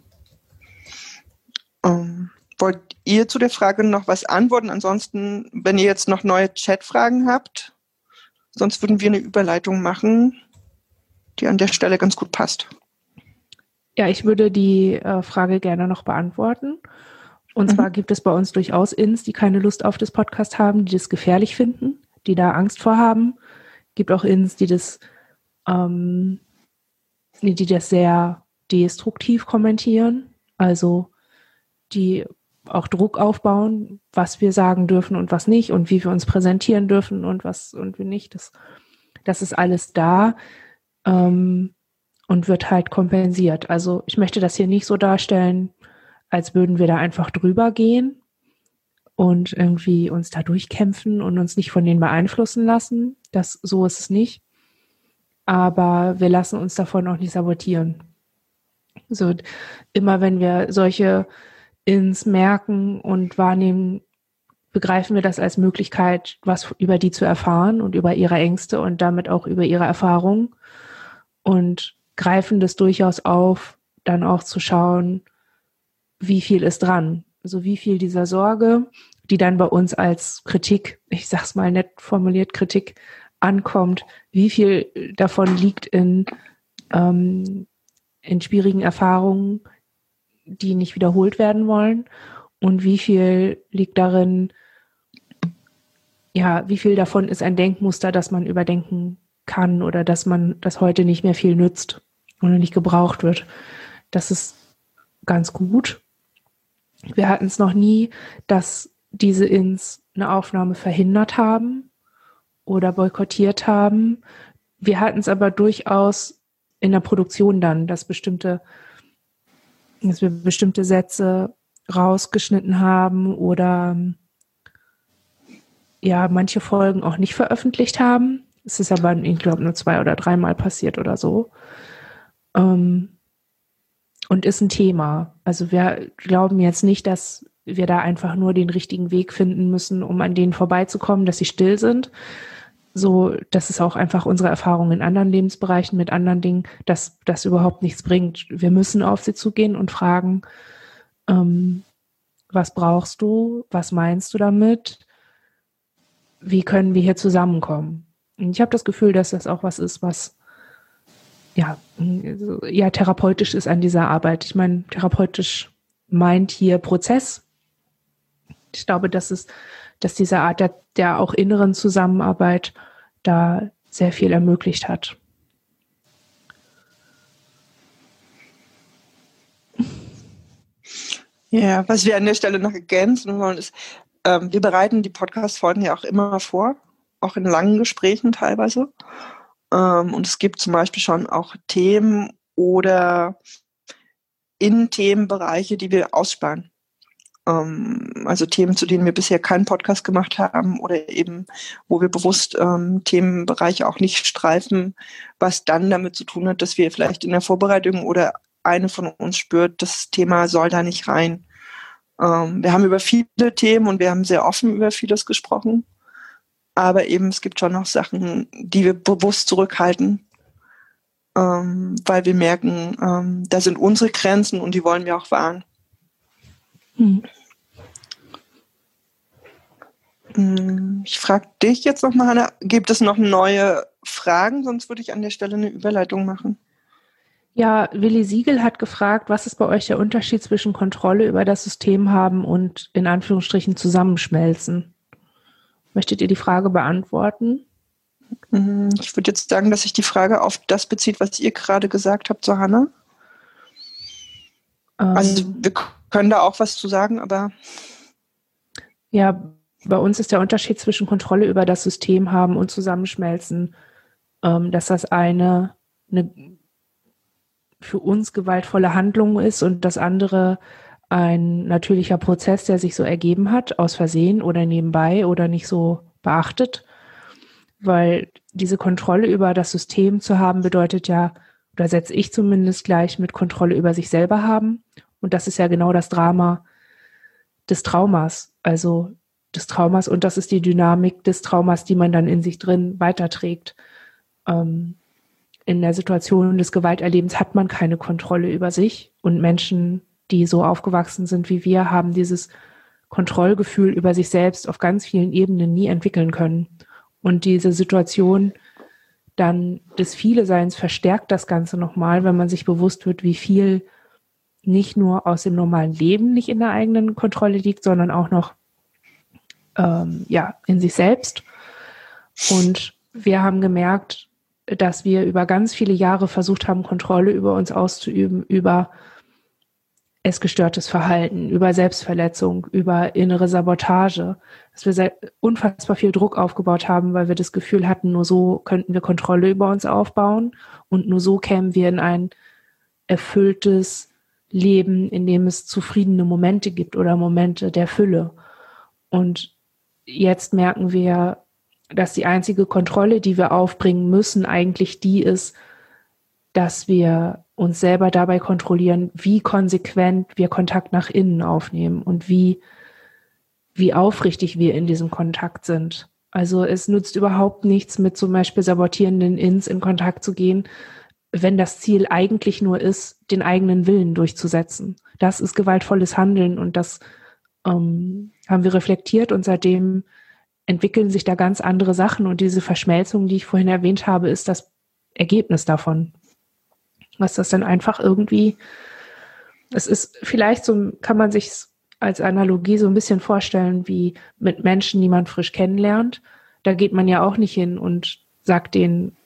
Wollt ihr zu der Frage noch was antworten? Ansonsten, wenn ihr jetzt noch neue Chatfragen habt, sonst würden wir eine Überleitung machen, die an der Stelle ganz gut passt. Ja, ich würde die Frage gerne noch beantworten. Und zwar gibt es bei uns durchaus Ins, die keine Lust auf das Podcast haben, die das gefährlich finden, die da Angst vor haben. Gibt auch Ins, die das sehr destruktiv kommentieren, also die auch Druck aufbauen, was wir sagen dürfen und was nicht und wie wir uns präsentieren dürfen und was und wie nicht. Das ist alles da und wird halt kompensiert. Also ich möchte das hier nicht so darstellen, als würden wir da einfach drüber gehen und irgendwie uns da durchkämpfen und uns nicht von denen beeinflussen lassen. So ist es nicht. Aber wir lassen uns davon auch nicht sabotieren. So, immer wenn wir solche Ins merken und wahrnehmen, begreifen wir das als Möglichkeit, was über die zu erfahren und über ihre Ängste und damit auch über ihre Erfahrungen und greifen das durchaus auf, dann auch zu schauen, wie viel ist dran. Also wie viel dieser Sorge, die dann bei uns als Kritik, ich sag's mal nett formuliert, Kritik ankommt, wie viel davon liegt in schwierigen Erfahrungen, die nicht wiederholt werden wollen und wie viel liegt darin, ja, wie viel davon ist ein Denkmuster, das man überdenken kann oder dass man das heute nicht mehr viel nützt oder nicht gebraucht wird. Das ist ganz gut. Wir hatten es noch nie, dass diese Ins eine Aufnahme verhindert haben oder boykottiert haben. Wir hatten es aber durchaus in der Produktion dann, dass wir bestimmte Sätze rausgeschnitten haben oder ja, manche Folgen auch nicht veröffentlicht haben. Es ist aber, ich glaube, nur 2 oder 3 Mal passiert oder so. Und ist ein Thema. Also wir glauben jetzt nicht, dass wir da einfach nur den richtigen Weg finden müssen, um an denen vorbeizukommen, dass sie still sind. So, das ist auch einfach unsere Erfahrung in anderen Lebensbereichen mit anderen Dingen, dass das überhaupt nichts bringt. Wir müssen auf sie zugehen und fragen, was brauchst du? Was meinst du damit? Wie können wir hier zusammenkommen? Und ich habe das Gefühl, dass das auch was ist, was ja therapeutisch ist an dieser Arbeit. Ich meine, therapeutisch meint hier Prozess. Ich glaube, dass diese Art der auch inneren Zusammenarbeit da sehr viel ermöglicht hat. Ja, was wir an der Stelle noch ergänzen wollen, ist, wir bereiten die Podcast-Folgen ja auch immer vor, auch in langen Gesprächen teilweise. Und es gibt zum Beispiel schon auch Themen oder in Themenbereiche, die wir aussparen. Also Themen, zu denen wir bisher keinen Podcast gemacht haben oder eben, wo wir bewusst Themenbereiche auch nicht streifen, was dann damit zu tun hat, dass wir vielleicht in der Vorbereitung oder eine von uns spürt, das Thema soll da nicht rein. Wir haben über viele Themen und wir haben sehr offen über vieles gesprochen, aber eben es gibt schon noch Sachen, die wir bewusst zurückhalten, weil wir merken, da sind unsere Grenzen und die wollen wir auch wahren. Ich frage dich jetzt noch mal, Hanna, gibt es noch neue Fragen? Sonst würde ich an der Stelle eine Überleitung machen. Ja, Willi Siegel hat gefragt, was ist bei euch der Unterschied zwischen Kontrolle über das System haben und in Anführungsstrichen zusammenschmelzen? Möchtet ihr die Frage beantworten? Ich würde jetzt sagen, dass sich die Frage auf das bezieht, was ihr gerade gesagt habt, so Hanna. Also wir können da auch was zu sagen, aber... Ja, bei uns ist der Unterschied zwischen Kontrolle über das System haben und zusammenschmelzen, dass das eine für uns gewaltvolle Handlung ist und das andere ein natürlicher Prozess, der sich so ergeben hat, aus Versehen oder nebenbei oder nicht so beachtet. Weil diese Kontrolle über das System zu haben, bedeutet ja, oder setze ich zumindest gleich mit Kontrolle über sich selber haben. Und das ist ja genau das Drama des Traumas. Also des Traumas, und das ist die Dynamik des Traumas, die man dann in sich drin weiterträgt. In der Situation des Gewalterlebens hat man keine Kontrolle über sich, und Menschen, die so aufgewachsen sind wie wir, haben dieses Kontrollgefühl über sich selbst auf ganz vielen Ebenen nie entwickeln können. Und diese Situation dann des Viele-Seins verstärkt das Ganze nochmal, wenn man sich bewusst wird, wie viel nicht nur aus dem normalen Leben nicht in der eigenen Kontrolle liegt, sondern auch noch in sich selbst. Und wir haben gemerkt, dass wir über ganz viele Jahre versucht haben, Kontrolle über uns auszuüben, über essgestörtes Verhalten, über Selbstverletzung, über innere Sabotage, dass wir unfassbar viel Druck aufgebaut haben, weil wir das Gefühl hatten, nur so könnten wir Kontrolle über uns aufbauen und nur so kämen wir in ein erfülltes Leben, in dem es zufriedene Momente gibt oder Momente der Fülle. Und jetzt merken wir, dass die einzige Kontrolle, die wir aufbringen müssen, eigentlich die ist, dass wir uns selber dabei kontrollieren, wie konsequent wir Kontakt nach innen aufnehmen und wie aufrichtig wir in diesem Kontakt sind. Also es nützt überhaupt nichts, mit zum Beispiel sabotierenden Ins in Kontakt zu gehen, wenn das Ziel eigentlich nur ist, den eigenen Willen durchzusetzen. Das ist gewaltvolles Handeln, und das haben wir reflektiert, und seitdem entwickeln sich da ganz andere Sachen, und diese Verschmelzung, die ich vorhin erwähnt habe, ist das Ergebnis davon. Was das dann einfach irgendwie, es ist vielleicht so, kann man sich als Analogie so ein bisschen vorstellen, wie mit Menschen, die man frisch kennenlernt. Da geht man ja auch nicht hin und sagt denen,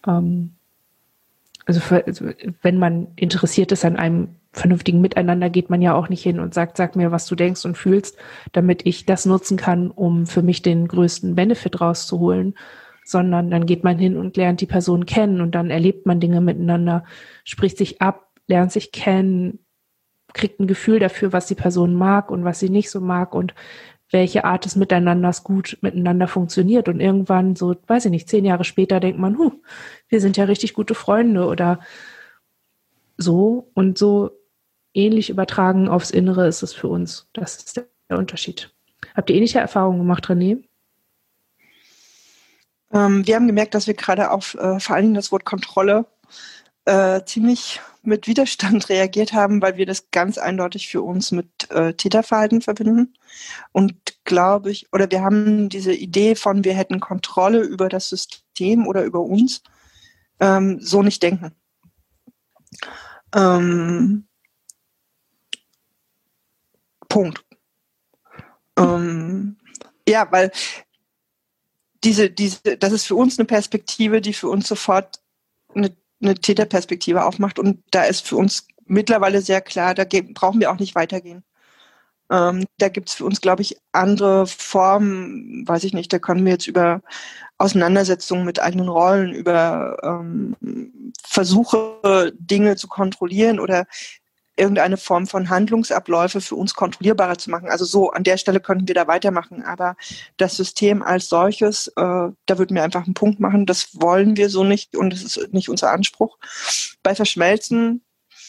wenn man interessiert ist an einem vernünftigen Miteinander, geht man ja auch nicht hin und sagt, sag mir, was du denkst und fühlst, damit ich das nutzen kann, um für mich den größten Benefit rauszuholen, sondern dann geht man hin und lernt die Person kennen, und dann erlebt man Dinge miteinander, spricht sich ab, lernt sich kennen, kriegt ein Gefühl dafür, was die Person mag und was sie nicht so mag und welche Art des Miteinanders gut miteinander funktioniert. Und irgendwann, so, weiß ich nicht, 10 Jahre später denkt man, wir sind ja richtig gute Freunde oder so. Und so ähnlich übertragen aufs Innere ist es für uns. Das ist der Unterschied. Habt ihr ähnliche Erfahrungen gemacht, René? Wir haben gemerkt, dass wir gerade auf vor allen Dingen das Wort Kontrolle ziemlich mit Widerstand reagiert haben, weil wir das ganz eindeutig für uns mit Täterverhalten verbinden. Und glaube ich, oder wir haben diese Idee von, wir hätten Kontrolle über das System oder über uns, so nicht denken. Punkt. Ja, weil das ist für uns eine Perspektive, die für uns sofort eine Täterperspektive aufmacht, und da ist für uns mittlerweile sehr klar, da brauchen wir auch nicht weitergehen. Da gibt es für uns, glaube ich, andere Formen, weiß ich nicht, da können wir jetzt über Auseinandersetzungen mit eigenen Rollen, über Versuche, Dinge zu kontrollieren oder irgendeine Form von Handlungsabläufe für uns kontrollierbarer zu machen. Also so, an der Stelle könnten wir da weitermachen. Aber das System als solches, da würden wir einfach einen Punkt machen. Das wollen wir so nicht, und das ist nicht unser Anspruch. Bei Verschmelzen,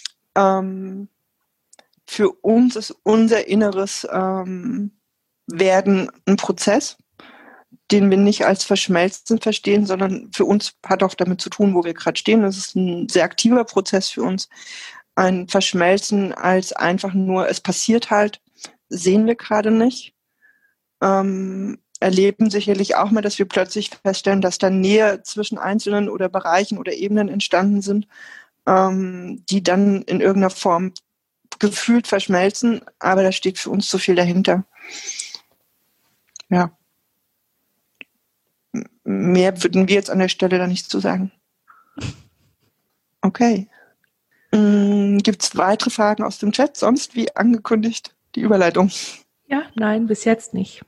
für uns ist unser inneres Werden ein Prozess, den wir nicht als Verschmelzen verstehen, sondern für uns hat auch damit zu tun, wo wir gerade stehen. Das ist ein sehr aktiver Prozess für uns. Ein Verschmelzen als einfach nur, es passiert halt, sehen wir gerade nicht. Erleben sicherlich auch mal, dass wir plötzlich feststellen, dass da Nähe zwischen Einzelnen oder Bereichen oder Ebenen entstanden sind, die dann in irgendeiner Form gefühlt verschmelzen, aber da steht für uns so viel dahinter. Ja. Mehr würden wir jetzt an der Stelle da nicht zu sagen. Okay. Gibt es weitere Fragen aus dem Chat? Sonst, wie angekündigt, die Überleitung. Ja, nein, bis jetzt nicht.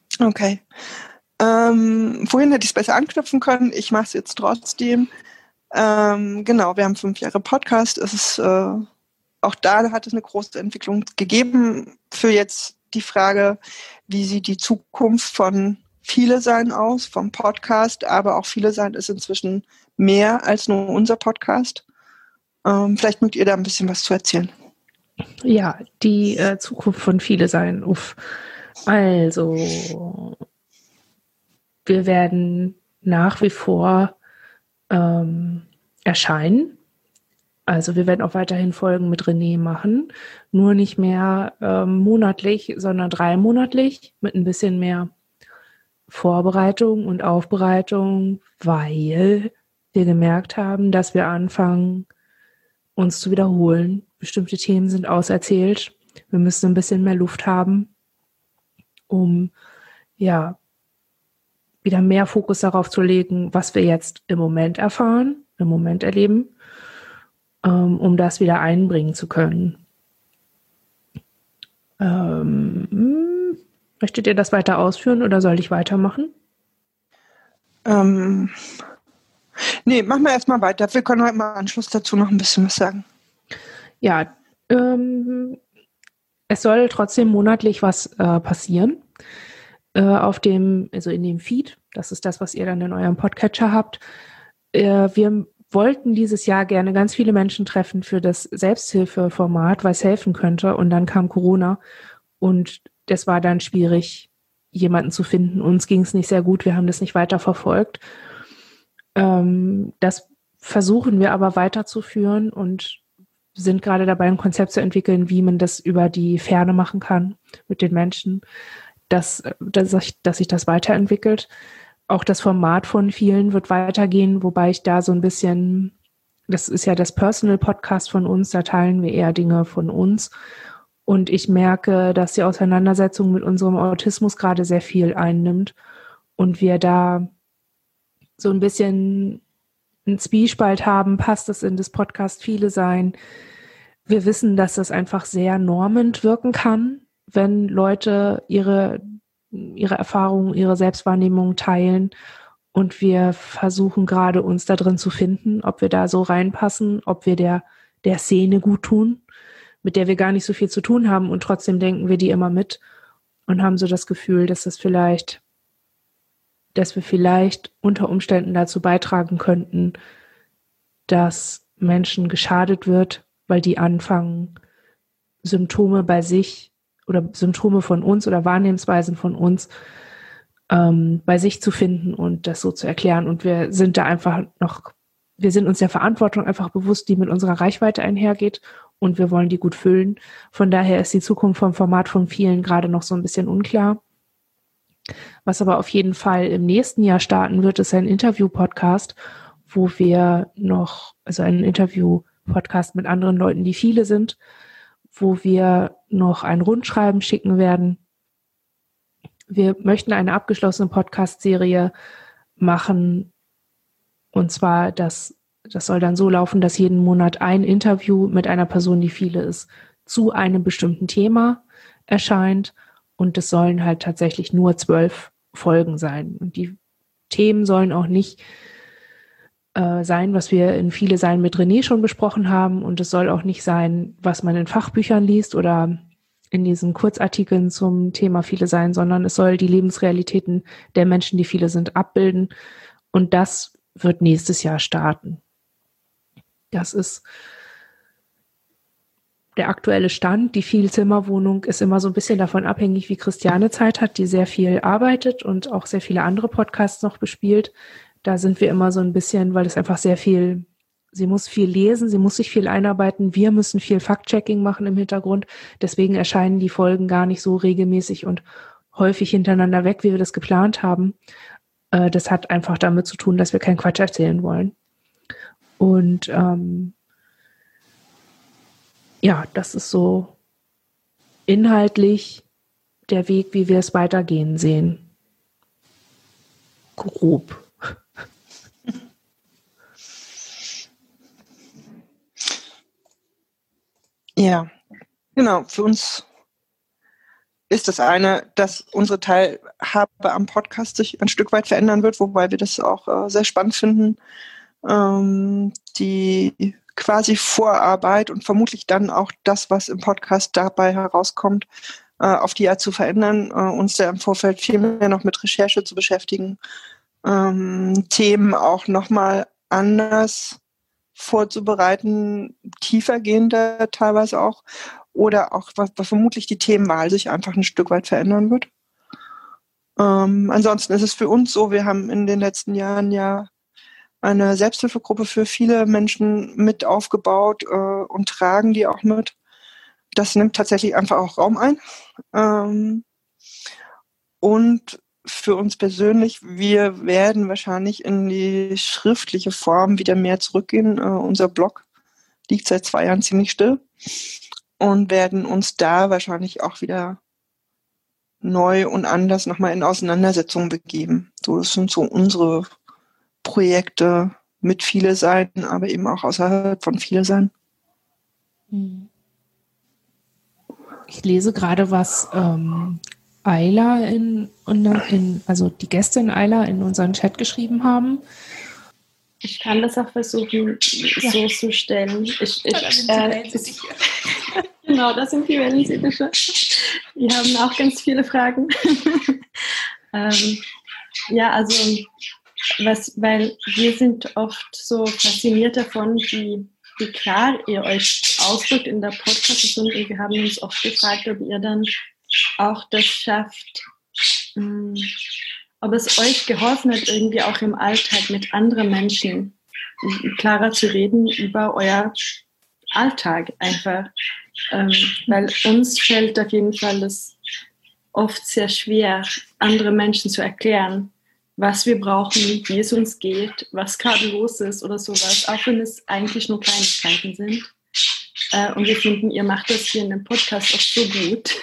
Okay. Vorhin hätte ich es besser anknüpfen können. Ich mache es jetzt trotzdem. Genau, wir haben 5 Jahre Podcast. Es ist, auch da hat es eine große Entwicklung gegeben. Für jetzt die Frage, wie sieht die Zukunft von Viele Sein aus, vom Podcast, aber auch Viele Sein ist inzwischen mehr als nur unser Podcast. Vielleicht mögt ihr da ein bisschen was zu erzählen. Ja, die Zukunft von Viele Sein. Uff. Also, wir werden nach wie vor erscheinen. Also wir werden auch weiterhin Folgen mit René machen, nur nicht mehr monatlich, sondern 3-monatlich mit ein bisschen mehr Vorbereitung und Aufbereitung, weil wir gemerkt haben, dass wir anfangen, uns zu wiederholen. Bestimmte Themen sind auserzählt. Wir müssen ein bisschen mehr Luft haben, um ja wieder mehr Fokus darauf zu legen, was wir jetzt im Moment erfahren, im Moment erleben, um das wieder einbringen zu können. Möchtet ihr das weiter ausführen oder soll ich weitermachen? Nee, machen wir erstmal weiter. Wir können heute mal im Anschluss dazu noch ein bisschen was sagen. Ja, es soll trotzdem monatlich was passieren. Also in dem Feed, das ist das, was ihr dann in eurem Podcatcher habt. Wir wollten dieses Jahr gerne ganz viele Menschen treffen für das Selbsthilfeformat, weil es helfen könnte. Und dann kam Corona und das war dann schwierig, jemanden zu finden. Uns ging es nicht sehr gut, wir haben das nicht weiter verfolgt. Das versuchen wir aber weiterzuführen und sind gerade dabei, ein Konzept zu entwickeln, wie man das über die Ferne machen kann mit den Menschen, dass sich das weiterentwickelt. Auch das Format von vielen wird weitergehen, wobei ich da so ein bisschen, das ist ja das Personal-Podcast von uns, da teilen wir eher Dinge von uns. Und ich merke, dass die Auseinandersetzung mit unserem Autismus gerade sehr viel einnimmt und wir da so ein bisschen einen Zwiespalt haben, passt es in das Podcast Viele Sein. Wir wissen, dass das einfach sehr normend wirken kann, wenn Leute ihre Erfahrungen, ihre Selbstwahrnehmung teilen und wir versuchen gerade uns da drin zu finden, ob wir da so reinpassen, ob wir der Szene gut tun, mit der wir gar nicht so viel zu tun haben und trotzdem denken wir die immer mit und haben so das Gefühl, dass wir vielleicht unter Umständen dazu beitragen könnten, dass Menschen geschadet wird, weil die anfangen, Symptome bei sich oder Symptome von uns oder Wahrnehmensweisen von uns bei sich zu finden und das so zu erklären. Und wir sind uns der Verantwortung einfach bewusst, die mit unserer Reichweite einhergeht und wir wollen die gut füllen. Von daher ist die Zukunft vom Format von vielen gerade noch so ein bisschen unklar. Was aber auf jeden Fall im nächsten Jahr starten wird, ist ein Interview-Podcast, wo wir ein Interview-Podcast mit anderen Leuten, die viele sind, wo wir noch ein Rundschreiben schicken werden. Wir möchten eine abgeschlossene Podcast-Serie machen. Und zwar, das soll dann so laufen, dass jeden Monat ein Interview mit einer Person, die viele ist, zu einem bestimmten Thema erscheint. Und es sollen halt tatsächlich nur 12 Folgen sein. Und die Themen sollen auch nicht sein, was wir in Viele Sein mit René schon besprochen haben. Und es soll auch nicht sein, was man in Fachbüchern liest oder in diesen Kurzartikeln zum Thema Viele Sein, sondern es soll die Lebensrealitäten der Menschen, die viele sind, abbilden. Und das wird nächstes Jahr starten. Das ist der aktuelle Stand. Die Vielzimmerwohnung ist immer so ein bisschen davon abhängig, wie Christiane Zeit hat, die sehr viel arbeitet und auch sehr viele andere Podcasts noch bespielt. Da sind wir immer so ein bisschen, weil es einfach sehr viel, sie muss viel lesen, sie muss sich viel einarbeiten, wir müssen viel Fact-Checking machen im Hintergrund. Deswegen erscheinen die Folgen gar nicht so regelmäßig und häufig hintereinander weg, wie wir das geplant haben. Das hat einfach damit zu tun, dass wir keinen Quatsch erzählen wollen. Und das ist so inhaltlich der Weg, wie wir es weitergehen sehen. Grob. Ja, genau. Für uns ist das eine, dass unsere Teilhabe am Podcast sich ein Stück weit verändern wird, wobei wir das auch sehr spannend finden, die quasi Vorarbeit und vermutlich dann auch das, was im Podcast dabei herauskommt, auf die Art zu verändern, uns da im Vorfeld viel mehr noch mit Recherche zu beschäftigen, Themen auch nochmal anders vorzubereiten, tiefergehender teilweise auch, oder auch, was vermutlich die Themenwahl sich einfach ein Stück weit verändern wird. Ansonsten ist es für uns so, wir haben in den letzten Jahren ja eine Selbsthilfegruppe für viele Menschen mit aufgebaut und tragen die auch mit. Das nimmt tatsächlich einfach auch Raum ein. Und für uns persönlich, wir werden wahrscheinlich in die schriftliche Form wieder mehr zurückgehen. Unser Blog liegt seit 2 Jahren ziemlich still und werden uns da wahrscheinlich auch wieder neu und anders nochmal in Auseinandersetzungen begeben. So, das sind so unsere Projekte mit viele Seiten, aber eben auch außerhalb von viele Seiten. Ich lese gerade, was Ayla also die Gästin Ayla in unseren Chat geschrieben haben. Ich kann das auch versuchen, so zu stellen. Genau, das sind die Wellensittiche. Die haben auch ganz viele Fragen. Weil wir sind oft so fasziniert davon, wie klar ihr euch ausdrückt in der Podcast. Und wir haben uns oft gefragt, ob ihr dann auch das schafft, ob es euch geholfen hat, irgendwie auch im Alltag mit anderen Menschen klarer zu reden über euer Alltag einfach. Weil uns fällt auf jeden Fall das oft sehr schwer, andere Menschen zu erklären, was wir brauchen, wie es uns geht, was gerade los ist oder sowas, auch wenn es eigentlich nur Kleinigkeiten sind. Und wir finden, ihr macht das hier in dem Podcast auch so gut.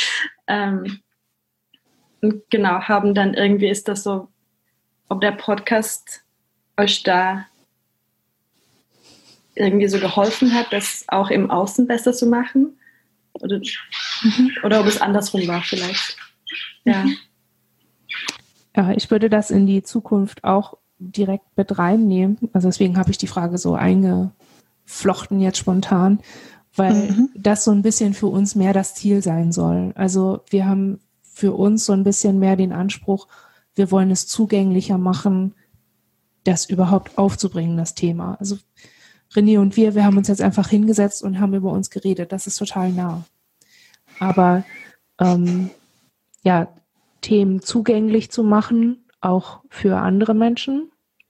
Und genau, haben dann irgendwie, ist das so, ob der Podcast euch da irgendwie so geholfen hat, das auch im Außen besser zu machen? Oder ob es andersrum war vielleicht. Ja. Ja, ich würde das in die Zukunft auch direkt mit reinnehmen. Also deswegen habe ich die Frage so eingeflochten jetzt spontan, weil das so ein bisschen für uns mehr das Ziel sein soll. Also wir haben für uns so ein bisschen mehr den Anspruch, wir wollen es zugänglicher machen, das überhaupt aufzubringen, das Thema. Also René und wir haben uns jetzt einfach hingesetzt und haben über uns geredet. Das ist total nah. Aber Themen zugänglich zu machen, auch für andere Menschen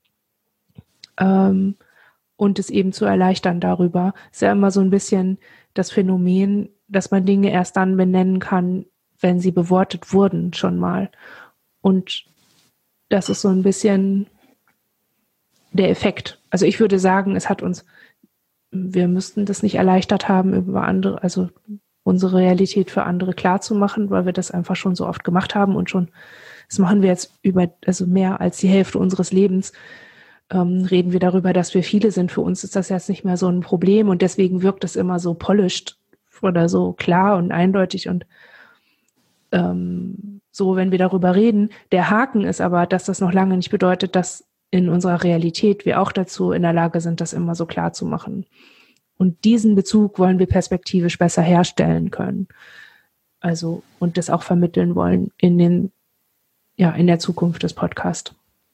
und es eben zu erleichtern darüber, ist ja immer so ein bisschen das Phänomen, dass man Dinge erst dann benennen kann, wenn sie bewortet wurden schon mal. Und das ist so ein bisschen der Effekt. Also ich würde sagen, wir müssten das nicht erleichtert haben, über andere, also unsere Realität für andere klar zu machen, weil wir das einfach schon so oft gemacht haben und das machen wir jetzt also mehr als die Hälfte unseres Lebens, reden wir darüber, dass wir viele sind. Für uns ist das jetzt nicht mehr so ein Problem und deswegen wirkt es immer so polished oder so klar und eindeutig und so, wenn wir darüber reden. Der Haken ist aber, dass das noch lange nicht bedeutet, dass in unserer Realität wir auch dazu in der Lage sind, das immer so klar zu machen. Und diesen Bezug wollen wir perspektivisch besser herstellen können. Also, und das auch vermitteln wollen in der Zukunft des Podcasts.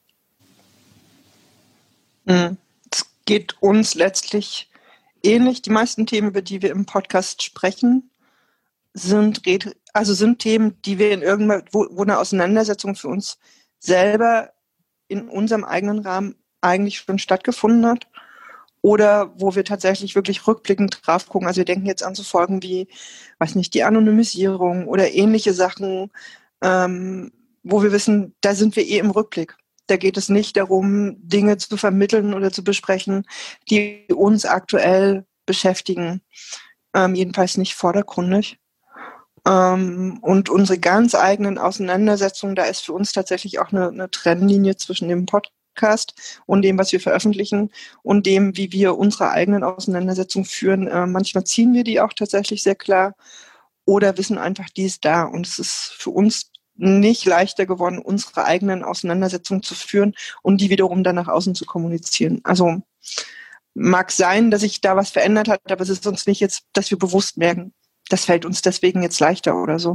Es geht uns letztlich ähnlich. Die meisten Themen, über die wir im Podcast sprechen, sind Themen, die wir in wo eine Auseinandersetzung für uns selber in unserem eigenen Rahmen eigentlich schon stattgefunden hat. Oder wo wir tatsächlich wirklich rückblickend drauf gucken. Also wir denken jetzt an so Folgen wie, die Anonymisierung oder ähnliche Sachen, wo wir wissen, da sind wir im Rückblick. Da geht es nicht darum, Dinge zu vermitteln oder zu besprechen, die uns aktuell beschäftigen. Jedenfalls nicht vordergründig. Und unsere ganz eigenen Auseinandersetzungen, da ist für uns tatsächlich auch eine Trennlinie zwischen dem Podcast und dem, was wir veröffentlichen und dem, wie wir unsere eigenen Auseinandersetzungen führen. Manchmal ziehen wir die auch tatsächlich sehr klar oder wissen einfach, die ist da. Und es ist für uns nicht leichter geworden, unsere eigenen Auseinandersetzungen zu führen und die wiederum dann nach außen zu kommunizieren. Also mag sein, dass sich da was verändert hat, aber es ist uns nicht jetzt, dass wir bewusst merken, das fällt uns deswegen jetzt leichter oder so.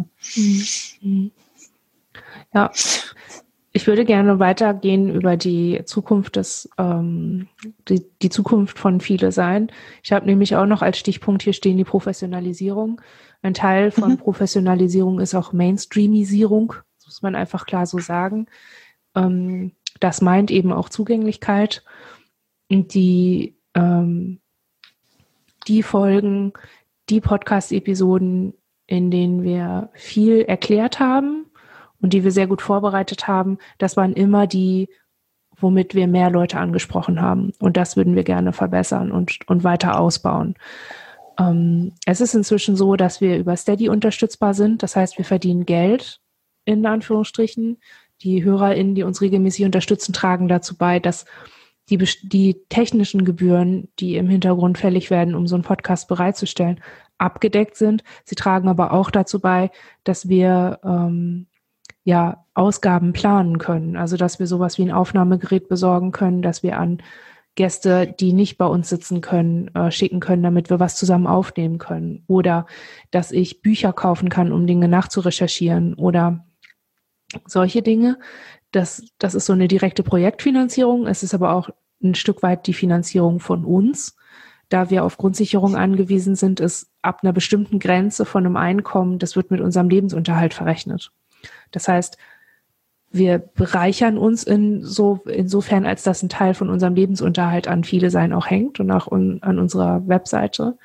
Ja, ich würde gerne weitergehen über die Zukunft die Zukunft von Viele Sein. Ich habe nämlich auch noch als Stichpunkt hier stehen die Professionalisierung. Ein Teil von Professionalisierung ist auch Mainstreamisierung, das muss man einfach klar so sagen. Das meint eben auch Zugänglichkeit. Und die Folgen, die Podcast-Episoden, in denen wir viel erklärt haben und die wir sehr gut vorbereitet haben, das waren immer die, womit wir mehr Leute angesprochen haben. Und das würden wir gerne verbessern und weiter ausbauen. Es ist inzwischen so, dass wir über Steady unterstützbar sind. Das heißt, wir verdienen Geld, in Anführungsstrichen. Die HörerInnen, die uns regelmäßig unterstützen, tragen dazu bei, dass die technischen Gebühren, die im Hintergrund fällig werden, um so einen Podcast bereitzustellen, abgedeckt sind. Sie tragen aber auch dazu bei, dass wir Ausgaben planen können. Also dass wir sowas wie ein Aufnahmegerät besorgen können, dass wir an Gäste, die nicht bei uns sitzen können, schicken können, damit wir was zusammen aufnehmen können. Oder dass ich Bücher kaufen kann, um Dinge nachzurecherchieren oder solche Dinge. Das ist so eine direkte Projektfinanzierung. Es ist aber auch ein Stück weit die Finanzierung von uns. Da wir auf Grundsicherung angewiesen sind, ist ab einer bestimmten Grenze von einem Einkommen, das wird mit unserem Lebensunterhalt verrechnet. Das heißt, wir bereichern uns insofern, als dass ein Teil von unserem Lebensunterhalt an Viele Sein auch hängt und auch an unserer Webseite.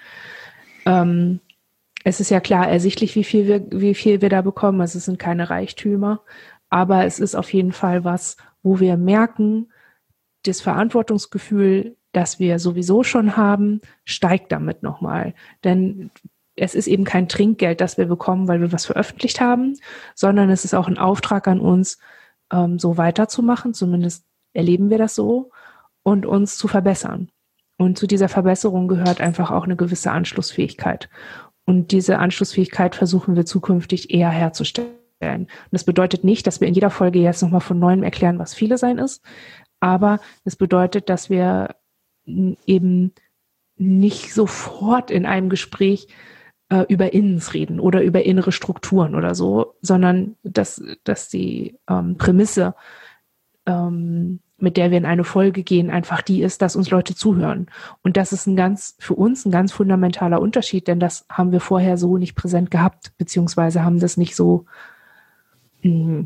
Es ist ja klar ersichtlich, wie viel wir da bekommen. Also es sind keine Reichtümer, aber es ist auf jeden Fall was, wo wir merken, das Verantwortungsgefühl, das wir sowieso schon haben, steigt damit nochmal. Denn es ist eben kein Trinkgeld, das wir bekommen, weil wir was veröffentlicht haben, sondern es ist auch ein Auftrag an uns, so weiterzumachen, zumindest erleben wir das so, und uns zu verbessern. Und zu dieser Verbesserung gehört einfach auch eine gewisse Anschlussfähigkeit. Und diese Anschlussfähigkeit versuchen wir zukünftig eher herzustellen. Und das bedeutet nicht, dass wir in jeder Folge jetzt nochmal von Neuem erklären, was Viele Sein ist, aber es bedeutet, dass wir eben nicht sofort in einem Gespräch über Innens reden oder über innere Strukturen oder so, sondern dass die Prämisse, mit der wir in eine Folge gehen, einfach die ist, dass uns Leute zuhören. Und das ist für uns ein ganz fundamentaler Unterschied, denn das haben wir vorher so nicht präsent gehabt, beziehungsweise haben das nicht so, wir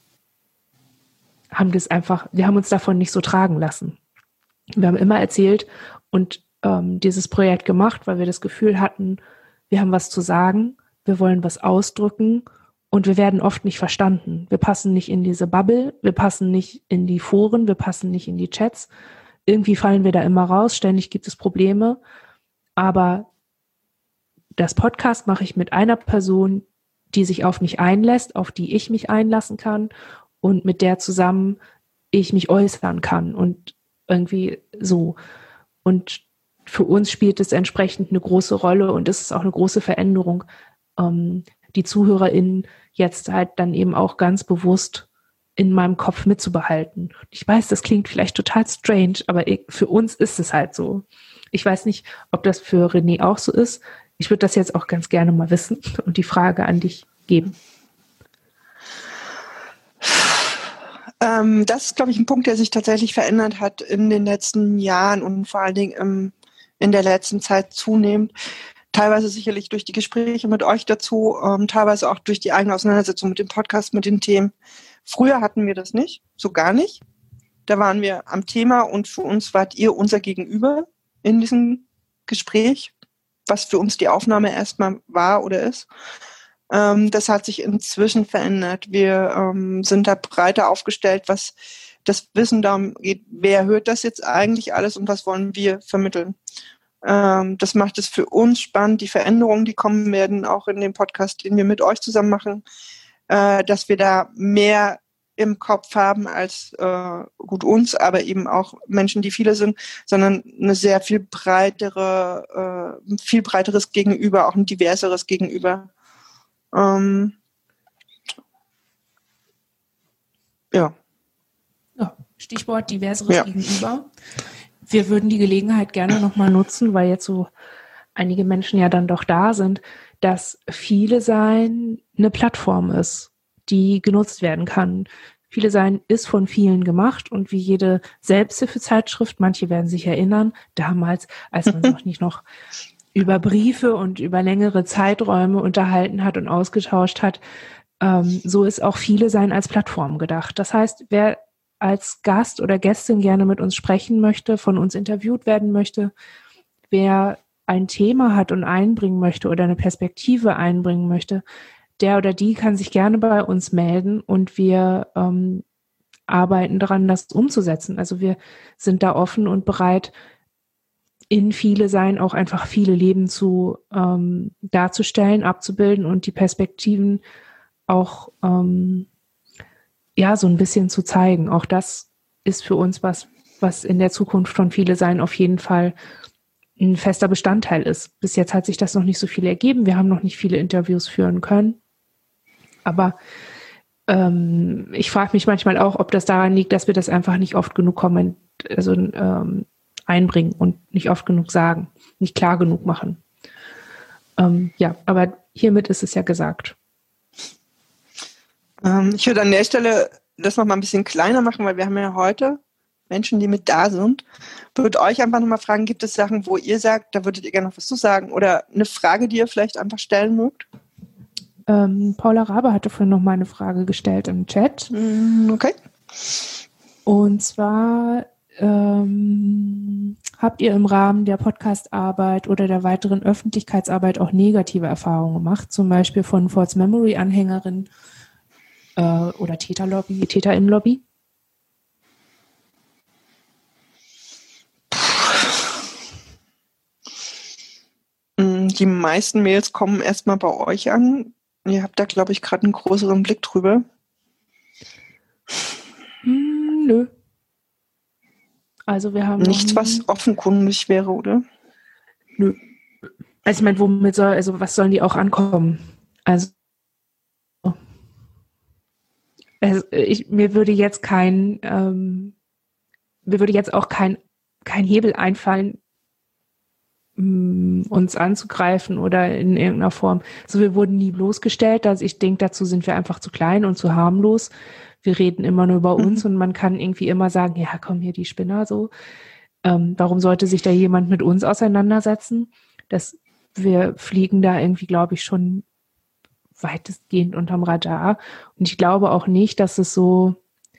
haben uns davon nicht so tragen lassen. Wir haben immer erzählt und dieses Projekt gemacht, weil wir das Gefühl hatten, wir haben was zu sagen, wir wollen was ausdrücken und wir werden oft nicht verstanden. Wir passen nicht in diese Bubble, wir passen nicht in die Foren, wir passen nicht in die Chats. Irgendwie fallen wir da immer raus, ständig gibt es Probleme. Aber das Podcast mache ich mit einer Person, die sich auf mich einlässt, auf die ich mich einlassen kann und mit der zusammen ich mich äußern kann und irgendwie so. Und für uns spielt es entsprechend eine große Rolle und es ist auch eine große Veränderung, die ZuhörerInnen jetzt halt dann eben auch ganz bewusst in meinem Kopf mitzubehalten. Ich weiß, das klingt vielleicht total strange, aber für uns ist es halt so. Ich weiß nicht, ob das für René auch so ist. Ich würde das jetzt auch ganz gerne mal wissen und die Frage an dich geben. Das ist, glaube ich, ein Punkt, der sich tatsächlich verändert hat in den letzten Jahren und vor allen Dingen in der letzten Zeit zunehmend. Teilweise sicherlich durch die Gespräche mit euch dazu, teilweise auch durch die eigene Auseinandersetzung mit dem Podcast, mit den Themen. Früher hatten wir das nicht, so gar nicht. Da waren wir am Thema und für uns wart ihr unser Gegenüber in diesem Gespräch, was für uns die Aufnahme erstmal war oder ist. Das hat sich inzwischen verändert. Wir sind da breiter aufgestellt, was das Wissen darum geht, wer hört das jetzt eigentlich alles und was wollen wir vermitteln. Das macht es für uns spannend, die Veränderungen, die kommen werden, auch in dem Podcast, den wir mit euch zusammen machen, dass wir da mehr im Kopf haben als gut uns, aber eben auch Menschen, die viele sind, sondern eine sehr viel breiteres Gegenüber, auch ein diverseres Gegenüber. Ja. Ja, Stichwort diverseres Ja. Gegenüber. Wir würden die Gelegenheit gerne nochmal nutzen, weil jetzt so einige Menschen ja dann doch da sind, dass Viele Sein eine Plattform ist, die genutzt werden kann. Viele Sein ist von vielen gemacht und wie jede Selbsthilfezeitschrift, manche werden sich erinnern, damals, als man sich noch über Briefe und über längere Zeiträume unterhalten hat und ausgetauscht hat, so ist auch Viele Sein als Plattform gedacht. Das heißt, wer als Gast oder Gästin gerne mit uns sprechen möchte, von uns interviewt werden möchte, wer ein Thema hat und einbringen möchte oder eine Perspektive einbringen möchte, der oder die kann sich gerne bei uns melden und wir arbeiten daran, das umzusetzen. Also wir sind da offen und bereit, in Viele Sein auch einfach viele Leben darzustellen, abzubilden und die Perspektiven auch so ein bisschen zu zeigen. Auch das ist für uns was in der Zukunft von Viele Sein auf jeden Fall ein fester Bestandteil ist. Bis jetzt hat sich das noch nicht so viel ergeben. Wir haben noch nicht viele Interviews führen können. Aber ich frage mich manchmal auch, ob das daran liegt, dass wir das einfach nicht oft genug einbringen und nicht oft genug sagen, nicht klar genug machen. Aber hiermit ist es ja gesagt. Ich würde an der Stelle das noch mal ein bisschen kleiner machen, weil wir haben ja heute Menschen, die mit da sind. Ich würde euch einfach nochmal fragen, gibt es Sachen, wo ihr sagt, da würdet ihr gerne noch was zu sagen oder eine Frage, die ihr vielleicht einfach stellen mögt? Paula Rabe hatte vorhin noch mal eine Frage gestellt im Chat. Okay. Und zwar habt ihr im Rahmen der Podcast-Arbeit oder der weiteren Öffentlichkeitsarbeit auch negative Erfahrungen gemacht, zum Beispiel von False Memory-Anhängerinnen oder TäterInnen-Lobby? Die meisten Mails kommen erstmal bei euch an. Ihr habt da, glaube ich, gerade einen größeren Blick drüber. Nö. Also wir haben nichts, was offenkundig wäre, oder? Nö. Also ich meine, was sollen die auch ankommen? Also mir würde jetzt auch kein Hebel einfallen, uns anzugreifen oder in irgendeiner Form. Also wir wurden nie bloßgestellt, also ich denke, dazu sind wir einfach zu klein und zu harmlos. Wir reden immer nur über uns und man kann irgendwie immer sagen, ja, komm hier, die Spinner so. Warum sollte sich da jemand mit uns auseinandersetzen? Wir fliegen da irgendwie, glaube ich, schon weitestgehend unterm Radar. Und ich glaube auch nicht, dass es so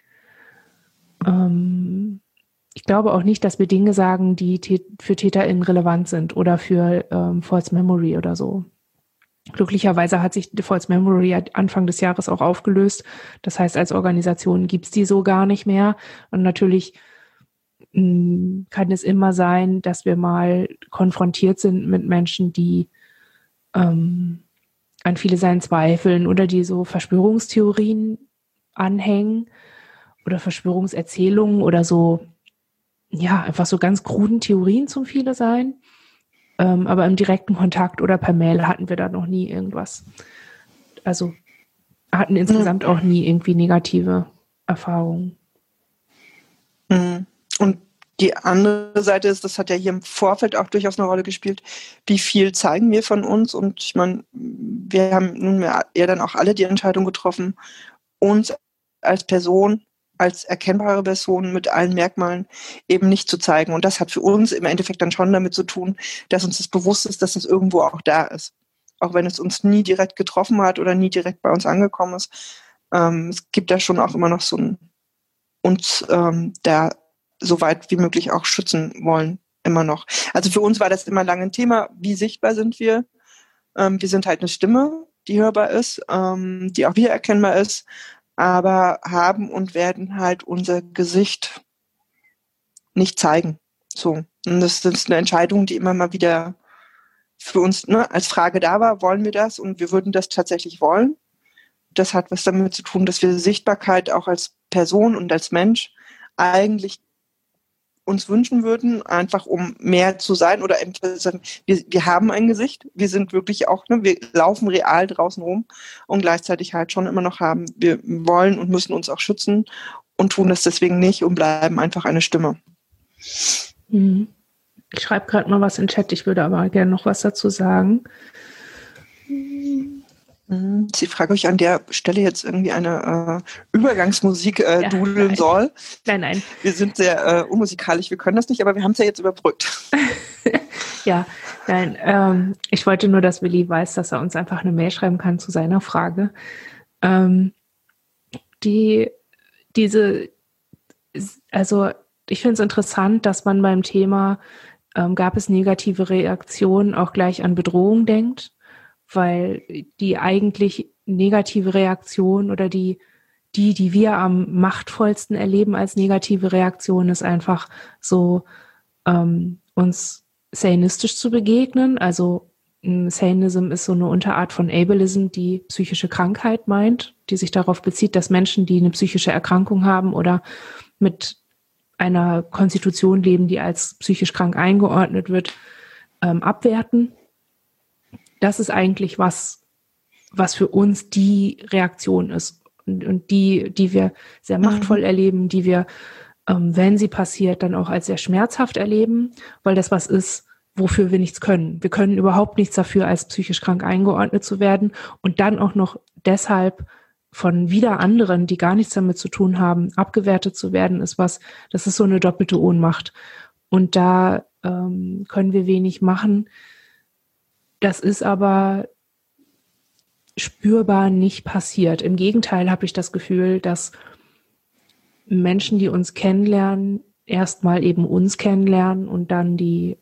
ich glaube auch nicht, dass wir Dinge sagen, die für TäterInnen relevant sind oder für False Memory oder so. Glücklicherweise hat sich die False Memory Anfang des Jahres auch aufgelöst. Das heißt, als Organisation gibt es die so gar nicht mehr. Und natürlich kann es immer sein, dass wir mal konfrontiert sind mit Menschen, die an Viele Sein zweifeln oder die so Verschwörungstheorien anhängen oder Verschwörungserzählungen oder so, ja, einfach so ganz kruden Theorien zum Viele Sein. Aber im direkten Kontakt oder per Mail hatten wir da noch nie irgendwas. Also hatten insgesamt auch nie irgendwie negative Erfahrungen. Und die andere Seite ist, das hat ja hier im Vorfeld auch durchaus eine Rolle gespielt, wie viel zeigen wir von uns? Und ich meine, wir haben nunmehr ja dann auch alle die Entscheidung getroffen, uns als Person, als erkennbare Person mit allen Merkmalen eben nicht zu zeigen. Und das hat für uns im Endeffekt dann schon damit zu tun, dass uns das bewusst ist, dass das irgendwo auch da ist. Auch wenn es uns nie direkt getroffen hat oder nie direkt bei uns angekommen ist. Es gibt da schon auch immer noch so uns da so weit wie möglich auch schützen wollen, immer noch. Also für uns war das immer lange ein Thema, wie sichtbar sind wir? Wir sind halt eine Stimme, die hörbar ist, die auch wiedererkennbar ist, aber haben und werden halt unser Gesicht nicht zeigen. So. Und das ist eine Entscheidung, die immer mal wieder für uns als Frage da war, wollen wir das? Und wir würden das tatsächlich wollen. Das hat was damit zu tun, dass wir Sichtbarkeit auch als Person und als Mensch eigentlich uns wünschen würden, einfach um mehr zu sein oder wir haben ein Gesicht, wir sind wirklich auch, ne, wir laufen real draußen rum und gleichzeitig halt schon immer noch haben, wir wollen und müssen uns auch schützen und tun das deswegen nicht und bleiben einfach eine Stimme. Ich schreibe gerade mal was in den Chat, ich würde aber gerne noch was dazu sagen. Ich frage euch an der Stelle jetzt irgendwie eine Übergangsmusik dudeln soll. Nein. Wir sind sehr unmusikalisch, wir können das nicht, aber wir haben es ja jetzt überbrückt. Ja, nein. Ich wollte nur, dass Willi weiß, dass er uns einfach eine Mail schreiben kann zu seiner Frage. Ich finde es interessant, dass man beim Thema gab es negative Reaktionen auch gleich an Bedrohung denkt, weil die eigentlich negative Reaktion oder die wir am machtvollsten erleben als negative Reaktion, ist einfach so, uns sanistisch zu begegnen. Also Sanism ist so eine Unterart von Ableism, die psychische Krankheit meint, die sich darauf bezieht, dass Menschen, die eine psychische Erkrankung haben oder mit einer Konstitution leben, die als psychisch krank eingeordnet wird, abwerten. Das ist eigentlich was für uns die Reaktion ist und die wir sehr machtvoll erleben, die wir, wenn sie passiert, dann auch als sehr schmerzhaft erleben, weil das was ist, wofür wir nichts können. Wir können überhaupt nichts dafür, als psychisch krank eingeordnet zu werden und dann auch noch deshalb von wieder anderen, die gar nichts damit zu tun haben, abgewertet zu werden, das ist so eine doppelte Ohnmacht. Und da können wir wenig machen. Das ist aber spürbar nicht passiert. Im Gegenteil habe ich das Gefühl, dass Menschen, die uns kennenlernen, erstmal eben uns kennenlernen und dann die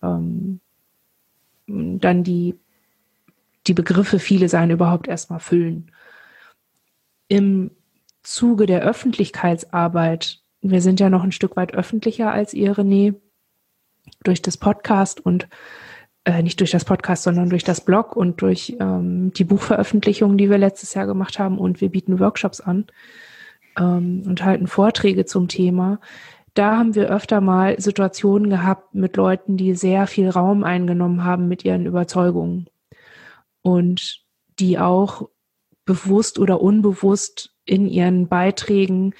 Begriffe viele sein überhaupt erstmal füllen. Im Zuge der Öffentlichkeitsarbeit, wir sind ja noch ein Stück weit öffentlicher als ihr, René, durch das Podcast und nicht durch das Podcast, sondern durch das Blog und durch die Buchveröffentlichungen, die wir letztes Jahr gemacht haben, und wir bieten Workshops an und halten Vorträge zum Thema. Da haben wir öfter mal Situationen gehabt mit Leuten, die sehr viel Raum eingenommen haben mit ihren Überzeugungen und die auch bewusst oder unbewusst in ihren Beiträgen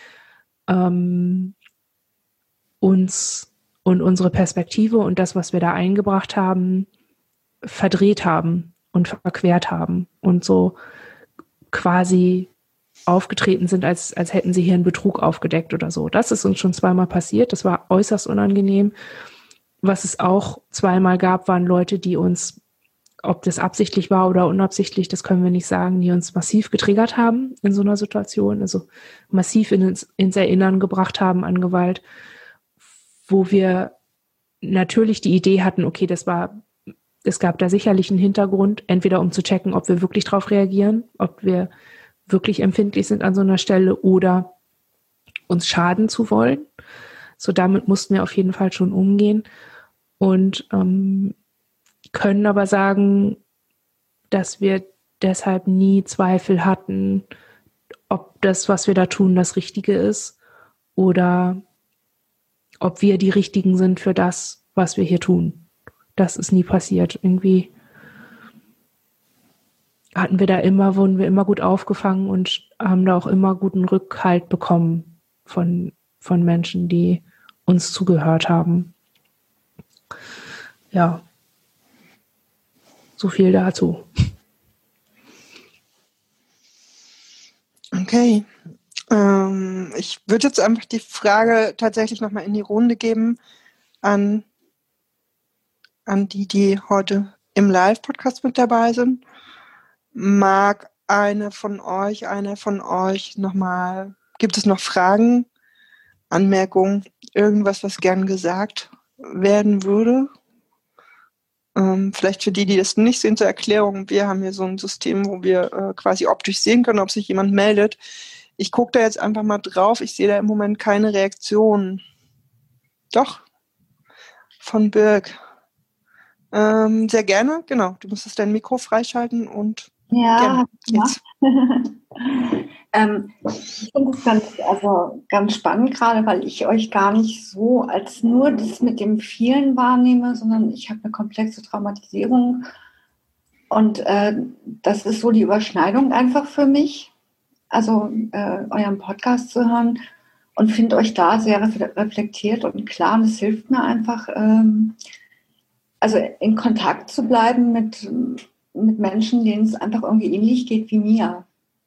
uns und unsere Perspektive und das, was wir da eingebracht haben, verdreht haben und verquert haben und so quasi aufgetreten sind, als hätten sie hier einen Betrug aufgedeckt oder so. Das ist uns schon zweimal passiert. Das war äußerst unangenehm. Was es auch zweimal gab, waren Leute, die uns, ob das absichtlich war oder unabsichtlich, das können wir nicht sagen, die uns massiv getriggert haben in so einer Situation, also massiv ins Erinnern gebracht haben an Gewalt, wo wir natürlich die Idee hatten, okay, es gab da sicherlich einen Hintergrund, entweder um zu checken, ob wir wirklich drauf reagieren, ob wir wirklich empfindlich sind an so einer Stelle oder uns schaden zu wollen. So, damit mussten wir auf jeden Fall schon umgehen und können aber sagen, dass wir deshalb nie Zweifel hatten, ob das, was wir da tun, das Richtige ist oder ob wir die Richtigen sind für das, was wir hier tun. Das ist nie passiert. Irgendwie wurden wir immer gut aufgefangen und haben da auch immer guten Rückhalt bekommen von Menschen, die uns zugehört haben. Ja. So viel dazu. Okay. Ich würde jetzt einfach die Frage tatsächlich nochmal in die Runde geben an die heute im Live-Podcast mit dabei sind. Mag einer von euch nochmal, gibt es noch Fragen, Anmerkungen, irgendwas, was gern gesagt werden würde? Vielleicht für die das nicht sehen, zur Erklärung, wir haben hier so ein System, wo wir quasi optisch sehen können, ob sich jemand meldet. Ich gucke da jetzt einfach mal drauf, ich sehe da im Moment keine Reaktion. Doch, von Birg. Sehr gerne, genau, du musstest dein Mikro freischalten und ja, jetzt. Ich finde es ganz spannend gerade, weil ich euch gar nicht so als nur das mit dem vielen wahrnehme, sondern ich habe eine komplexe Traumatisierung und das ist so die Überschneidung einfach für mich, also euren Podcast zu hören und finde euch da sehr reflektiert und klar und es hilft mir einfach, also in Kontakt zu bleiben mit Menschen, denen es einfach irgendwie ähnlich geht wie mir.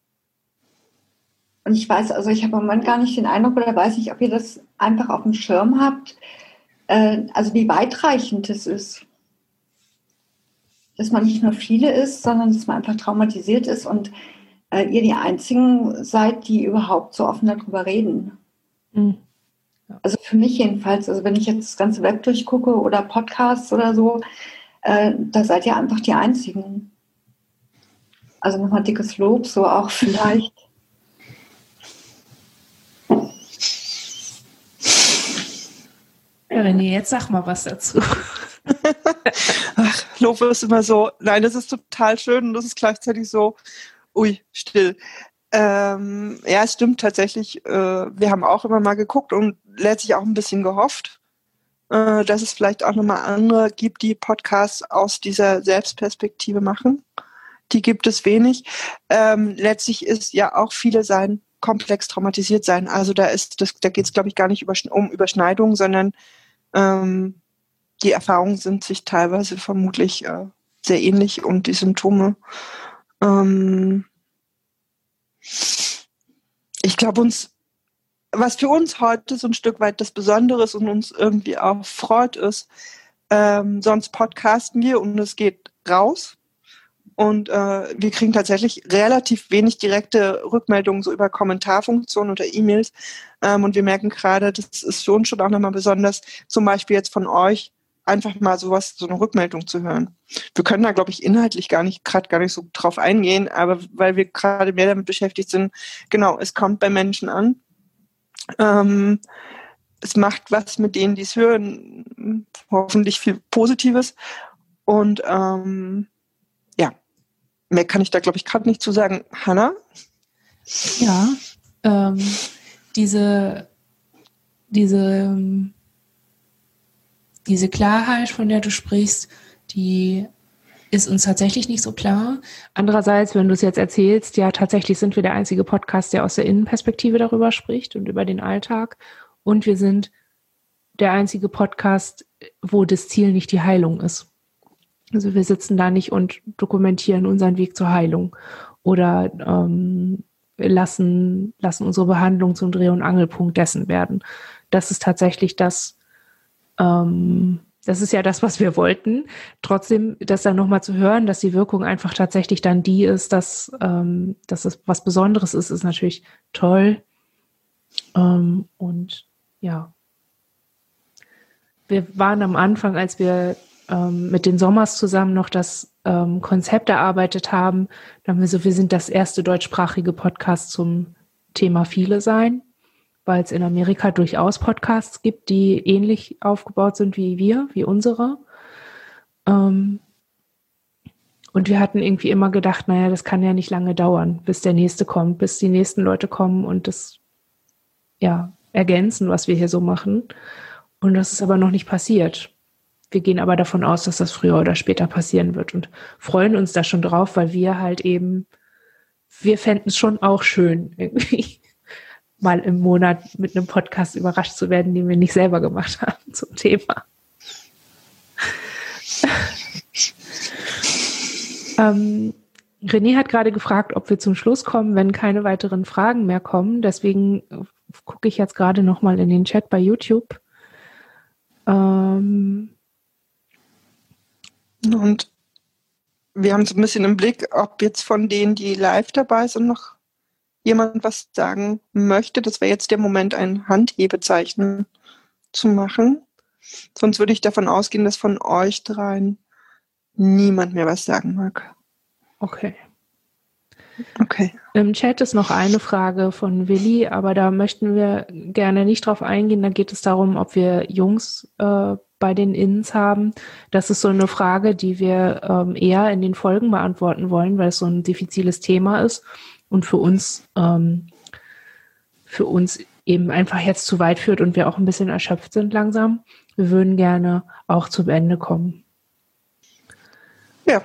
Und ich weiß, also ich habe im Moment gar nicht den Eindruck oder weiß nicht, ob ihr das einfach auf dem Schirm habt, also wie weitreichend es ist. Dass man nicht nur viele ist, sondern dass man einfach traumatisiert ist und ihr die Einzigen seid, die überhaupt so offen darüber reden. Mhm. Ja. Also für mich jedenfalls, also wenn ich jetzt das ganze Web durchgucke oder Podcasts oder so, da seid ihr einfach die Einzigen. Also nochmal dickes Lob, so auch vielleicht. Ja, René, jetzt sag mal was dazu. Ach, Lob ist immer so, nein, das ist total schön und das ist gleichzeitig so, ui, still. Ja, es stimmt tatsächlich, wir haben auch immer mal geguckt und letztlich auch ein bisschen gehofft, dass es vielleicht auch nochmal andere gibt, die Podcasts aus dieser Selbstperspektive machen. Die gibt es wenig. Letztlich ist ja auch viele sein komplex traumatisiert sein. Also da geht es, glaube ich, gar nicht um Überschneidungen, sondern die Erfahrungen sind sich teilweise vermutlich sehr ähnlich und die Symptome. Ich glaube, was für uns heute so ein Stück weit das Besondere ist und uns irgendwie auch freut, ist, sonst podcasten wir und es geht raus. Und wir kriegen tatsächlich relativ wenig direkte Rückmeldungen so über Kommentarfunktionen oder E-Mails. Und wir merken gerade, das ist für uns schon auch nochmal besonders, zum Beispiel jetzt von euch, einfach mal so eine Rückmeldung zu hören. Wir können da, glaube ich, inhaltlich gar nicht so drauf eingehen, aber weil wir gerade mehr damit beschäftigt sind, genau, es kommt bei Menschen an. Es macht was mit denen, die es hören, hoffentlich viel Positives. Und mehr kann ich da, glaube ich, gerade nicht zu sagen. Hanna? Ja, diese Klarheit, von der du sprichst, die ist uns tatsächlich nicht so klar. Andererseits, wenn du es jetzt erzählst, ja, tatsächlich sind wir der einzige Podcast, der aus der Innenperspektive darüber spricht und über den Alltag. Und wir sind der einzige Podcast, wo das Ziel nicht die Heilung ist. Also wir sitzen da nicht und dokumentieren unseren Weg zur Heilung oder lassen unsere Behandlung zum Dreh- und Angelpunkt dessen werden. Das ist tatsächlich das ist ja das, was wir wollten. Trotzdem, das dann nochmal zu hören, dass die Wirkung einfach tatsächlich dann die ist, dass es was Besonderes ist, ist natürlich toll. Und ja, wir waren am Anfang, als wir mit den Sommers zusammen noch das Konzept erarbeitet haben, da haben wir so, wir sind das erste deutschsprachige Podcast zum Thema Viele sein, weil es in Amerika durchaus Podcasts gibt, die ähnlich aufgebaut sind wie unsere. Und wir hatten irgendwie immer gedacht, naja, das kann ja nicht lange dauern, bis der nächste kommt, bis die nächsten Leute kommen und das ergänzen, was wir hier so machen. Und das ist aber noch nicht passiert. Wir gehen aber davon aus, dass das früher oder später passieren wird und freuen uns da schon drauf, weil wir halt eben, wir fänden es schon auch schön, irgendwie mal im Monat mit einem Podcast überrascht zu werden, den wir nicht selber gemacht haben zum Thema. René hat gerade gefragt, ob wir zum Schluss kommen, wenn keine weiteren Fragen mehr kommen. Deswegen gucke ich jetzt gerade nochmal in den Chat bei YouTube. Und wir haben so ein bisschen im Blick, ob jetzt von denen, die live dabei sind, noch jemand was sagen möchte. Das wäre jetzt der Moment, ein Handhebezeichen zu machen. Sonst würde ich davon ausgehen, dass von euch dreien niemand mehr was sagen mag. Okay. Okay. Im Chat ist noch eine Frage von Willi, aber da möchten wir gerne nicht drauf eingehen. Da geht es darum, ob wir Jungs bei den Inns haben. Das ist so eine Frage, die wir eher in den Folgen beantworten wollen, weil es so ein diffiziles Thema ist. und für uns eben einfach jetzt zu weit führt und wir auch ein bisschen erschöpft sind langsam. Wir würden gerne auch zum Ende kommen. Ja.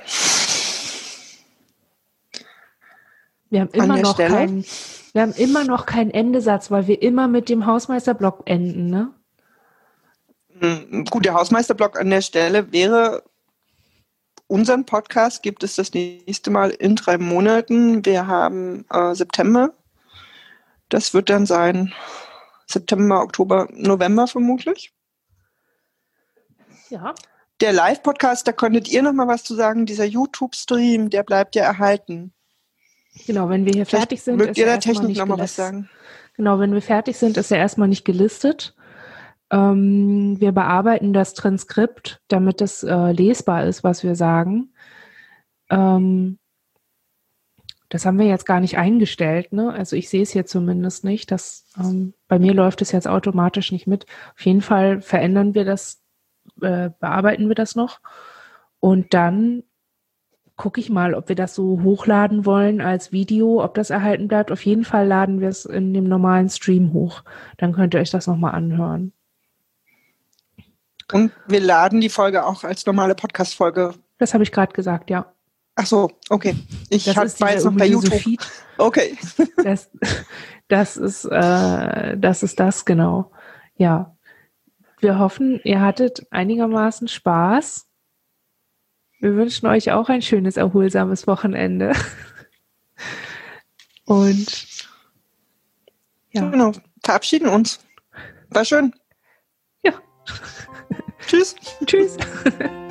Wir haben immer noch keinen Endesatz, weil wir immer mit dem Hausmeisterblock enden, ne? Gut, der Hausmeisterblock an der Stelle wäre, unseren Podcast gibt es das nächste Mal in 3 Monaten. Wir haben September. Das wird dann sein September, Oktober, November vermutlich. Ja. Der Live-Podcast, da könntet ihr noch mal was zu sagen. Dieser YouTube-Stream, der bleibt ja erhalten. Genau, wenn wir hier fertig sind, mögt ist ihr er der erstmal Technik nicht noch mal gelistet. was sagen? Genau, wenn wir fertig sind, ist er erstmal nicht gelistet. Wir bearbeiten das Transkript, damit es lesbar ist, was wir sagen. Das haben wir jetzt gar nicht eingestellt, ne? Also ich sehe es hier zumindest nicht. Bei mir läuft es jetzt automatisch nicht mit. Auf jeden Fall verändern wir das, bearbeiten wir das noch. Und dann gucke ich mal, ob wir das so hochladen wollen als Video, ob das erhalten bleibt. Auf jeden Fall laden wir es in dem normalen Stream hoch. Dann könnt ihr euch das nochmal anhören. Und wir laden die Folge auch als normale Podcast-Folge. Das habe ich gerade gesagt, ja. Ach so, okay. Ich war jetzt noch bei diese YouTube. Feed. Okay. Das ist das, genau. Ja. Wir hoffen, ihr hattet einigermaßen Spaß. Wir wünschen euch auch ein schönes, erholsames Wochenende. Und ja. Genau, verabschieden uns. War schön. Ja. Tschüss. Tschüss.